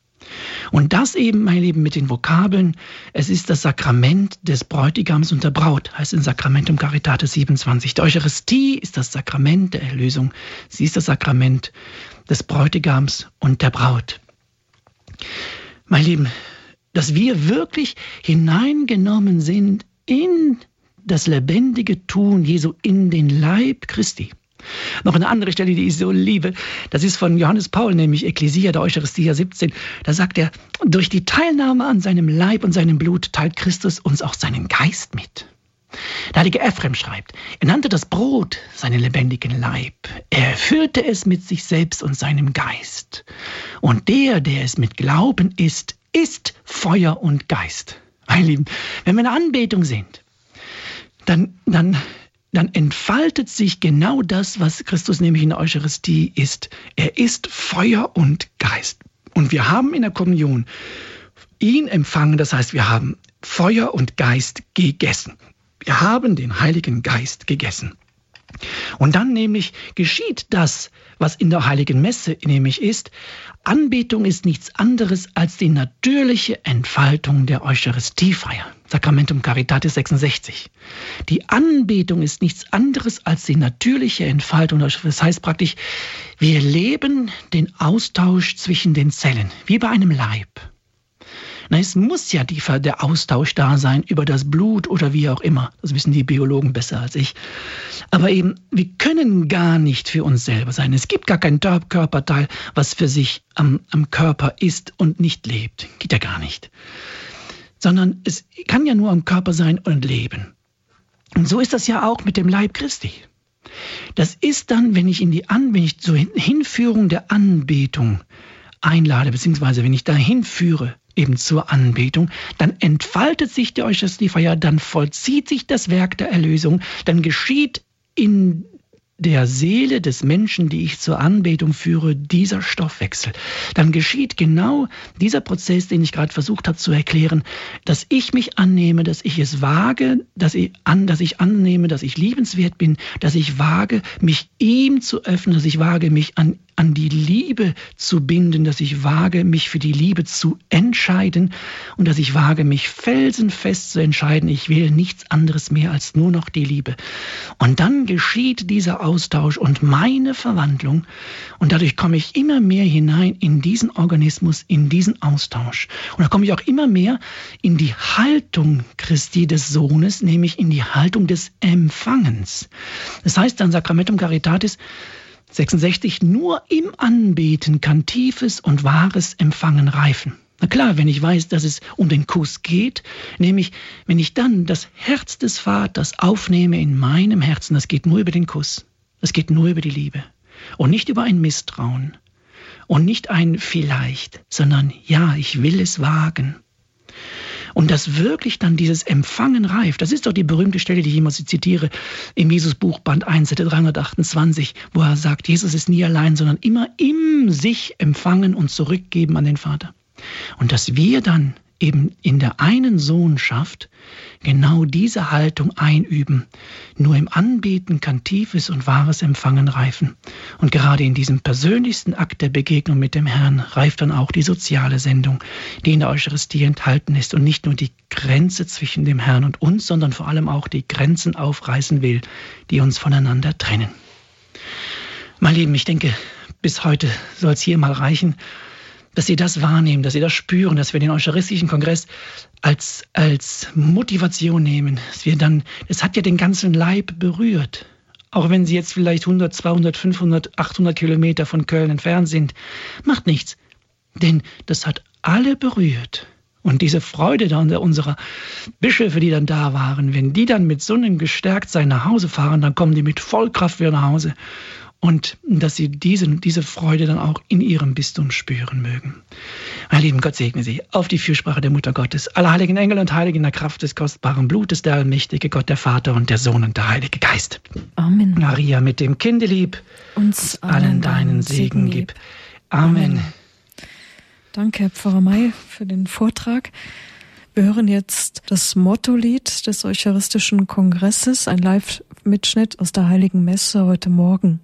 Und das eben, mein Lieben, mit den Vokabeln, es ist das Sakrament des Bräutigams und der Braut, heißt in Sacramentum Caritatis siebenundzwanzig. Die Eucharistie ist das Sakrament der Erlösung. Sie ist das Sakrament des Bräutigams und der Braut. Mein Lieben, dass wir wirklich hineingenommen sind in das lebendige Tun Jesu, in den Leib Christi. Noch eine andere Stelle, die ich so liebe, das ist von Johannes Paul, nämlich Ekklesia der Eucharistia siebzehn. Da sagt er, durch die Teilnahme an seinem Leib und seinem Blut teilt Christus uns auch seinen Geist mit. Der heilige Ephrem schreibt, er nannte das Brot seinen lebendigen Leib. Er erfüllte es mit sich selbst und seinem Geist. Und der, der es mit Glauben isst, ist Feuer und Geist. Meine Lieben, wenn wir in der Anbetung sind, dann, dann dann entfaltet sich genau das, was Christus nämlich in der Eucharistie ist. Er ist Feuer und Geist. Und wir haben in der Kommunion ihn empfangen, das heißt, wir haben Feuer und Geist gegessen. Wir haben den Heiligen Geist gegessen. Und dann nämlich geschieht das, was in der Heiligen Messe nämlich ist. Anbetung ist nichts anderes als die natürliche Entfaltung der Eucharistiefeier. Sacramentum Caritatis sechsundsechzig. Die Anbetung ist nichts anderes als die natürliche Entfaltung. Das heißt praktisch, wir leben den Austausch zwischen den Zellen, wie bei einem Leib. Na, es muss ja die, der Austausch da sein über das Blut oder wie auch immer. Das wissen die Biologen besser als ich. Aber eben, wir können gar nicht für uns selber sein. Es gibt gar kein Körperteil, was für sich am, am Körper ist und nicht lebt. Geht ja gar nicht. Sondern es kann ja nur am Körper sein und leben. Und so ist das ja auch mit dem Leib Christi. Das ist dann, wenn ich in die An, wenn ich zur Hinführung der Anbetung einlade, beziehungsweise wenn ich dahin führe, eben zur Anbetung, dann entfaltet sich die Eucharistiefeier, dann vollzieht sich das Werk der Erlösung, dann geschieht in der Seele des Menschen, die ich zur Anbetung führe, dieser Stoffwechsel. Dann geschieht genau dieser Prozess, den ich gerade versucht habe zu erklären, dass ich mich annehme, dass ich es wage, dass ich, an, dass ich annehme, dass ich liebenswert bin, dass ich wage, mich ihm zu öffnen, dass ich wage, mich an an die Liebe zu binden, dass ich wage, mich für die Liebe zu entscheiden und dass ich wage, mich felsenfest zu entscheiden, ich will nichts anderes mehr als nur noch die Liebe. Und dann geschieht dieser Austausch und meine Verwandlung und dadurch komme ich immer mehr hinein in diesen Organismus, in diesen Austausch. Und da komme ich auch immer mehr in die Haltung Christi des Sohnes, nämlich in die Haltung des Empfangens. Das heißt dann Sacramentum Caritatis sechsundsechzig, nur im Anbeten kann tiefes und wahres Empfangen reifen. Na klar, wenn ich weiß, dass es um den Kuss geht, nämlich wenn ich dann das Herz des Vaters aufnehme in meinem Herzen, das geht nur über den Kuss, das geht nur über die Liebe und nicht über ein Misstrauen und nicht ein vielleicht, sondern ja, ich will es wagen. Und dass wirklich dann dieses Empfangen reift, das ist doch die berühmte Stelle, die ich immer zitiere, im Jesusbuch Band eins, Seite dreihundertachtundzwanzig, wo er sagt, Jesus ist nie allein, sondern immer im sich empfangen und zurückgeben an den Vater. Und dass wir dann eben in der einen Sohnschaft genau diese Haltung einüben. Nur im Anbeten kann tiefes und wahres Empfangen reifen. Und gerade in diesem persönlichsten Akt der Begegnung mit dem Herrn reift dann auch die soziale Sendung, die in der Eucharistie enthalten ist und nicht nur die Grenze zwischen dem Herrn und uns, sondern vor allem auch die Grenzen aufreißen will, die uns voneinander trennen. Meine Lieben, ich denke, bis heute soll es hier mal reichen, dass Sie das wahrnehmen, dass Sie das spüren, dass wir den Eucharistischen Kongress als, als Motivation nehmen. Dass wir dann, es hat ja den ganzen Leib berührt. Auch wenn Sie jetzt vielleicht hundert, zweihundert, fünfhundert, achthundert Kilometer von Köln entfernt sind. Macht nichts, denn das hat alle berührt. Und diese Freude dann unserer Bischöfe, die dann da waren, wenn die dann mit so einem Gestärktsein nach Hause fahren, dann kommen die mit Vollkraft wieder nach Hause. Und dass Sie diese, diese Freude dann auch in Ihrem Bistum spüren mögen. Mein Lieben, Gott segne Sie auf die Fürsprache der Mutter Gottes, aller heiligen Engel und Heiligen in der Kraft des kostbaren Blutes, der allmächtige Gott, der Vater und der Sohn und der Heilige Geist. Amen. Maria mit dem Kinde lieb, uns allen deinen Segen gib. Amen. Amen. Danke, Herr Pfarrer May, für den Vortrag. Wir hören jetzt das Mottolied des Eucharistischen Kongresses, ein Live-Mitschnitt aus der Heiligen Messe heute Morgen.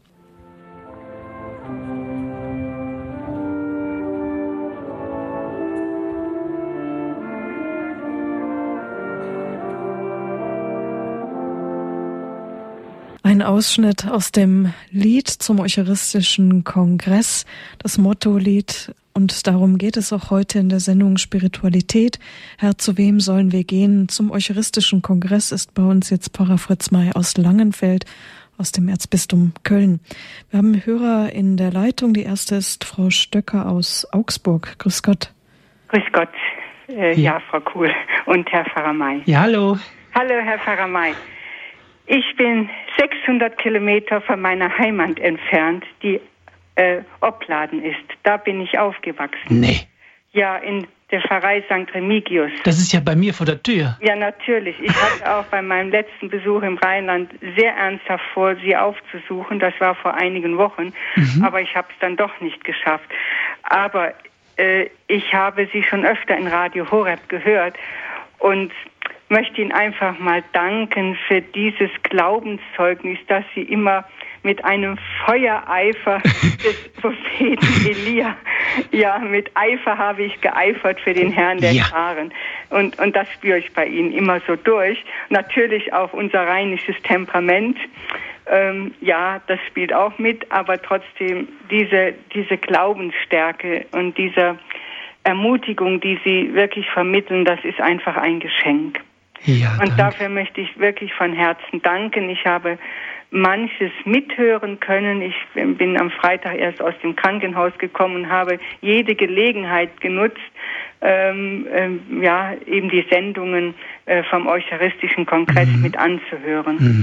Ein Ausschnitt aus dem Lied zum Eucharistischen Kongress, das Mottolied. Und darum geht es auch heute in der Sendung Spiritualität. Herr, zu wem sollen wir gehen? Zum Eucharistischen Kongress ist bei uns jetzt Pfarrer Fritz May aus Langenfeld, aus dem Erzbistum Köln. Wir haben Hörer in der Leitung. Die erste ist Frau Stöcker aus Augsburg. Grüß Gott. Grüß Gott. Äh, ja. ja, Frau Kuhl und Herr Pfarrer May. Ja, hallo. Hallo, Herr Pfarrer May. Ich bin sechshundert Kilometer von meiner Heimat entfernt, die äh, Opladen ist. Da bin ich aufgewachsen. Nee. Ja, in der Pfarrei Sankt Remigius. Das ist ja bei mir vor der Tür. Ja, natürlich. Ich hatte auch bei meinem letzten Besuch im Rheinland sehr ernsthaft vor, Sie aufzusuchen. Das war vor einigen Wochen. Mhm. Aber ich habe es dann doch nicht geschafft. Aber äh, ich habe Sie schon öfter in Radio Horeb gehört und möchte Ihnen einfach mal danken für dieses Glaubenszeugnis, das Sie immer mit einem Feuereifer des Propheten Elia, ja, mit Eifer habe ich geeifert für den Herrn der ja. Scharen. Und, und das spüre ich bei Ihnen immer so durch. Natürlich auch unser rheinisches Temperament, ähm, ja, das spielt auch mit, aber trotzdem diese, diese Glaubensstärke und diese Ermutigung, die Sie wirklich vermitteln, das ist einfach ein Geschenk. Ja, und danke. Dafür möchte ich wirklich von Herzen danken. Ich habe manches mithören können. Ich bin am Freitag erst aus dem Krankenhaus gekommen und habe jede Gelegenheit genutzt, ähm, ähm, ja, eben die Sendungen äh, vom Eucharistischen Kongress mhm. mit anzuhören. Mhm.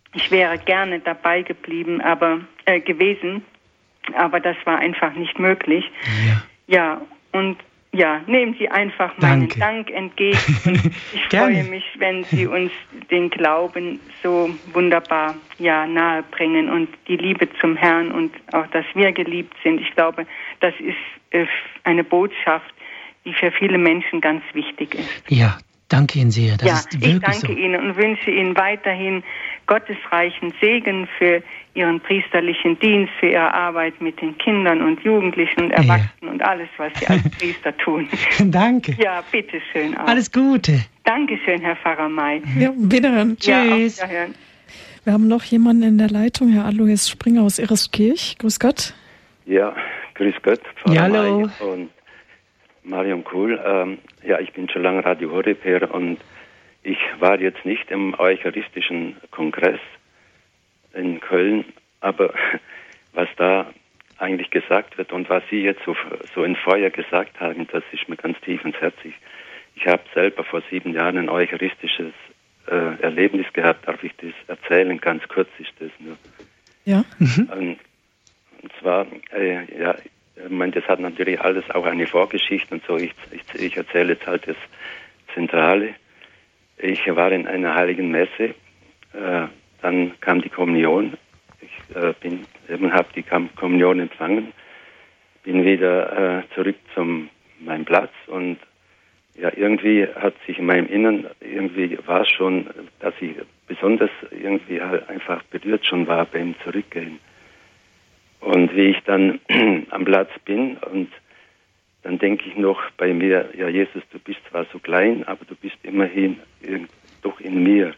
ich wäre gerne dabei geblieben, aber äh, gewesen, aber das war einfach nicht möglich. Ja, ja und ja, nehmen Sie einfach meinen Danke. Dank entgegen. Und ich freue mich, wenn Sie uns den Glauben so wunderbar ja, nahe bringen und die Liebe zum Herrn und auch, dass wir geliebt sind. Ich glaube, das ist äh, eine Botschaft, die für viele Menschen ganz wichtig ist. Ja, danke Ihnen sehr. Das ja, ist wirklich ich danke so. Ihnen und wünsche Ihnen weiterhin gottesreichen Segen für Ihren priesterlichen Dienst, für Ihre Arbeit mit den Kindern und Jugendlichen und Erwachsenen ja. und alles, was Sie als Priester tun. Danke. Ja, bitteschön auch. Alles Gute. Dankeschön, Herr Pfarrer May. Ja, wiederhören. Tschüss. Ja, auf Wiederhören. Wir haben noch jemanden in der Leitung, Herr Alois Springer aus Ereskirch. Grüß Gott. Ja, grüß Gott, Pfarrer ja, hallo. May und Marion Kuhl. Ähm, ja, ich bin schon lange Radio Horeb her und ich war jetzt nicht im Eucharistischen Kongress in Köln, aber was da eigentlich gesagt wird und was Sie jetzt so, so in Feuer gesagt haben, das ist mir ganz tief ins Herz. Ich, ich habe selber vor sieben Jahren ein eucharistisches äh, Erlebnis gehabt. Darf ich das erzählen? Ganz kurz ist das nur. Ja. Mhm. Und, und zwar, äh, ja, ich meine, das hat natürlich alles auch eine Vorgeschichte und so. Ich, ich, ich erzähle jetzt halt das Zentrale. Ich war in einer heiligen Messe, äh, dann kam die Kommunion. Ich äh, bin eben habe die Kommunion empfangen, bin wieder äh, zurück zum meinem Platz und ja irgendwie hat sich in meinem Innern irgendwie war es schon, dass ich besonders irgendwie halt einfach berührt schon war beim Zurückgehen. Und wie ich dann am Platz bin und dann denke ich noch bei mir, ja Jesus, du bist zwar so klein, aber du bist immerhin doch in mir.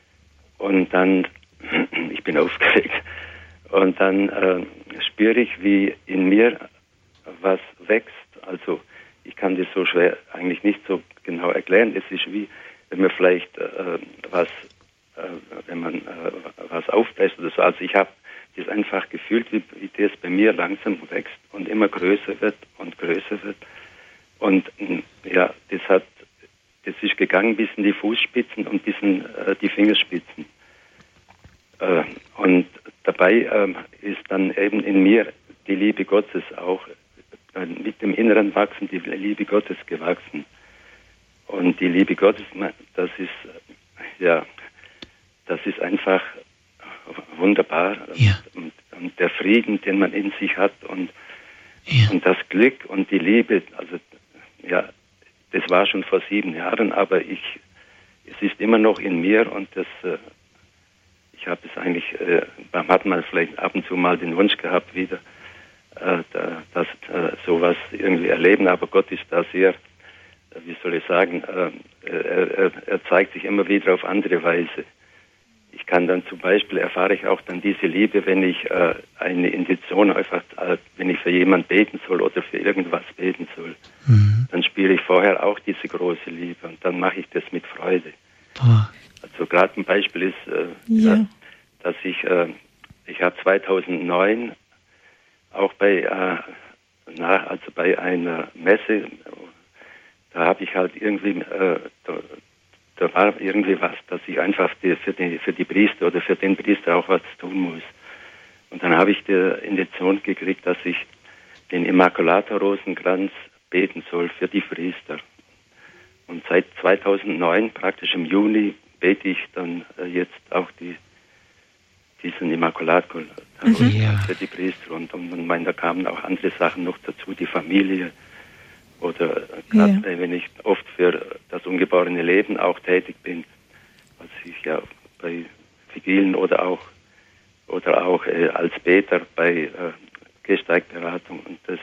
Und dann, ich bin aufgeregt, und dann äh, spüre ich, wie in mir was wächst. Also ich kann das so schwer eigentlich nicht so genau erklären. Es ist wie, wenn man vielleicht äh, was, äh, wenn man äh, was aufbläst oder so. Also ich habe das einfach gefühlt, wie, wie das bei mir langsam wächst und immer größer wird und größer wird. Und ja, das hat, das ist gegangen bis in die Fußspitzen und bis in äh, die Fingerspitzen. Äh, und dabei äh, ist dann eben in mir die Liebe Gottes auch äh, mit dem inneren Wachsen, die Liebe Gottes gewachsen. Und die Liebe Gottes, das ist, äh, ja, das ist einfach wunderbar. Ja. Und, und der Frieden, den man in sich hat und, Ja. und das Glück und die Liebe, also ja, das war schon vor sieben Jahren, aber ich, es ist immer noch in mir und das, äh, ich habe es eigentlich, äh, man hat mal vielleicht ab und zu mal den Wunsch gehabt, wieder äh, da, das äh, sowas irgendwie erleben, aber Gott ist da sehr, äh, wie soll ich sagen, äh, er, er, er zeigt sich immer wieder auf andere Weise. Ich kann dann zum Beispiel, erfahre ich auch dann diese Liebe, wenn ich äh, eine Intention einfach, äh, wenn ich für jemanden beten soll oder für irgendwas beten soll, mhm. dann spüre ich vorher auch diese große Liebe und dann mache ich das mit Freude. Boah. Also gerade ein Beispiel ist, äh, Ja. äh, dass ich, äh, ich habe zweitausendneun auch bei, äh, na, also bei einer Messe, da habe ich halt irgendwie, äh, da, da war irgendwie was, dass ich einfach die, für, die, für die Priester oder für den Priester auch was tun muss. Und dann habe ich die Intention gekriegt, dass ich den Immaculata-Rosenkranz beten soll für die Priester. Und seit zweitausendneun, praktisch im Juni, bete ich dann äh, jetzt auch die, diesen Immaculata Mhm. Ja. für die Priester. Und, und, und mein, da kamen auch andere Sachen noch dazu, die Familie. Oder äh, gerade Ja. wenn ich oft für das ungeborene Leben auch tätig bin, was ich ja bei Vigilen oder auch oder auch äh, als Beter bei äh, Gesteigberatung und das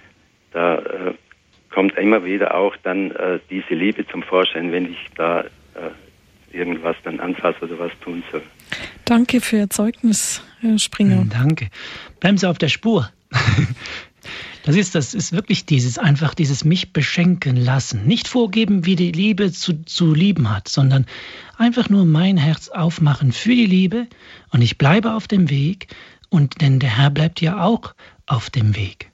da äh, kommt immer wieder auch dann äh, diese Liebe zum Vorschein, wenn ich da äh, irgendwas dann anfasse oder was tun soll. Danke für Ihr Zeugnis, Herr Springer. Danke. Bleiben Sie auf der Spur. Das ist, das ist wirklich dieses, einfach dieses mich beschenken lassen. Nicht vorgeben, wie die Liebe zu, zu lieben hat, sondern einfach nur mein Herz aufmachen für die Liebe und ich bleibe auf dem Weg und denn der Herr bleibt ja auch auf dem Weg.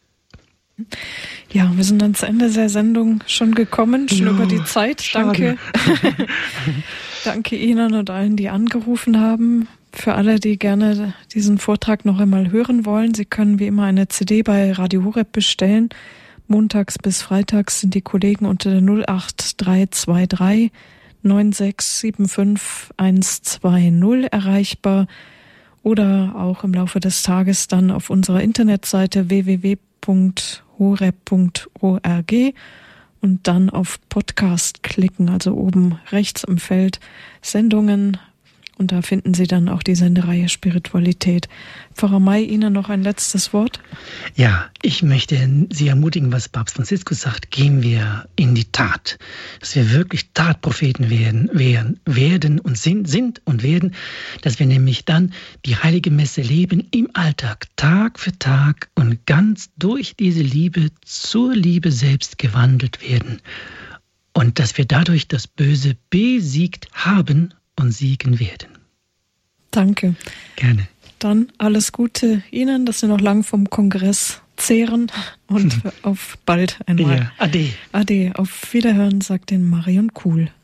Ja, wir sind ans Ende der Sendung schon gekommen, schon Ja, über die Zeit. schade. Danke. Danke Ihnen und allen, die angerufen haben. Für alle, die gerne diesen Vortrag noch einmal hören wollen, Sie können wie immer eine C D bei Radio Horeb bestellen. Montags bis freitags sind die Kollegen unter der null acht drei zwei drei neun sechs sieben fünf eins zwei null erreichbar oder auch im Laufe des Tages dann auf unserer Internetseite w w w punkt horeb punkt org und dann auf Podcast klicken, also oben rechts im Feld Sendungen. Und da finden Sie dann auch die Sendereihe Spiritualität. Pfarrer May, Ihnen noch ein letztes Wort? Ja, ich möchte Sie ermutigen, was Papst Franziskus sagt. Gehen wir in die Tat. Dass wir wirklich Tatpropheten werden, werden, werden und sind, sind und werden. Dass wir nämlich dann die Heilige Messe leben im Alltag, Tag für Tag und ganz durch diese Liebe zur Liebe selbst gewandelt werden. Und dass wir dadurch das Böse besiegt haben und siegen werden. Danke. Gerne. Dann alles Gute Ihnen, dass Sie noch lang vom Kongress zehren und auf bald einmal. Ja, ade. Ade. Auf Wiederhören, sagt den Marion Kuhl.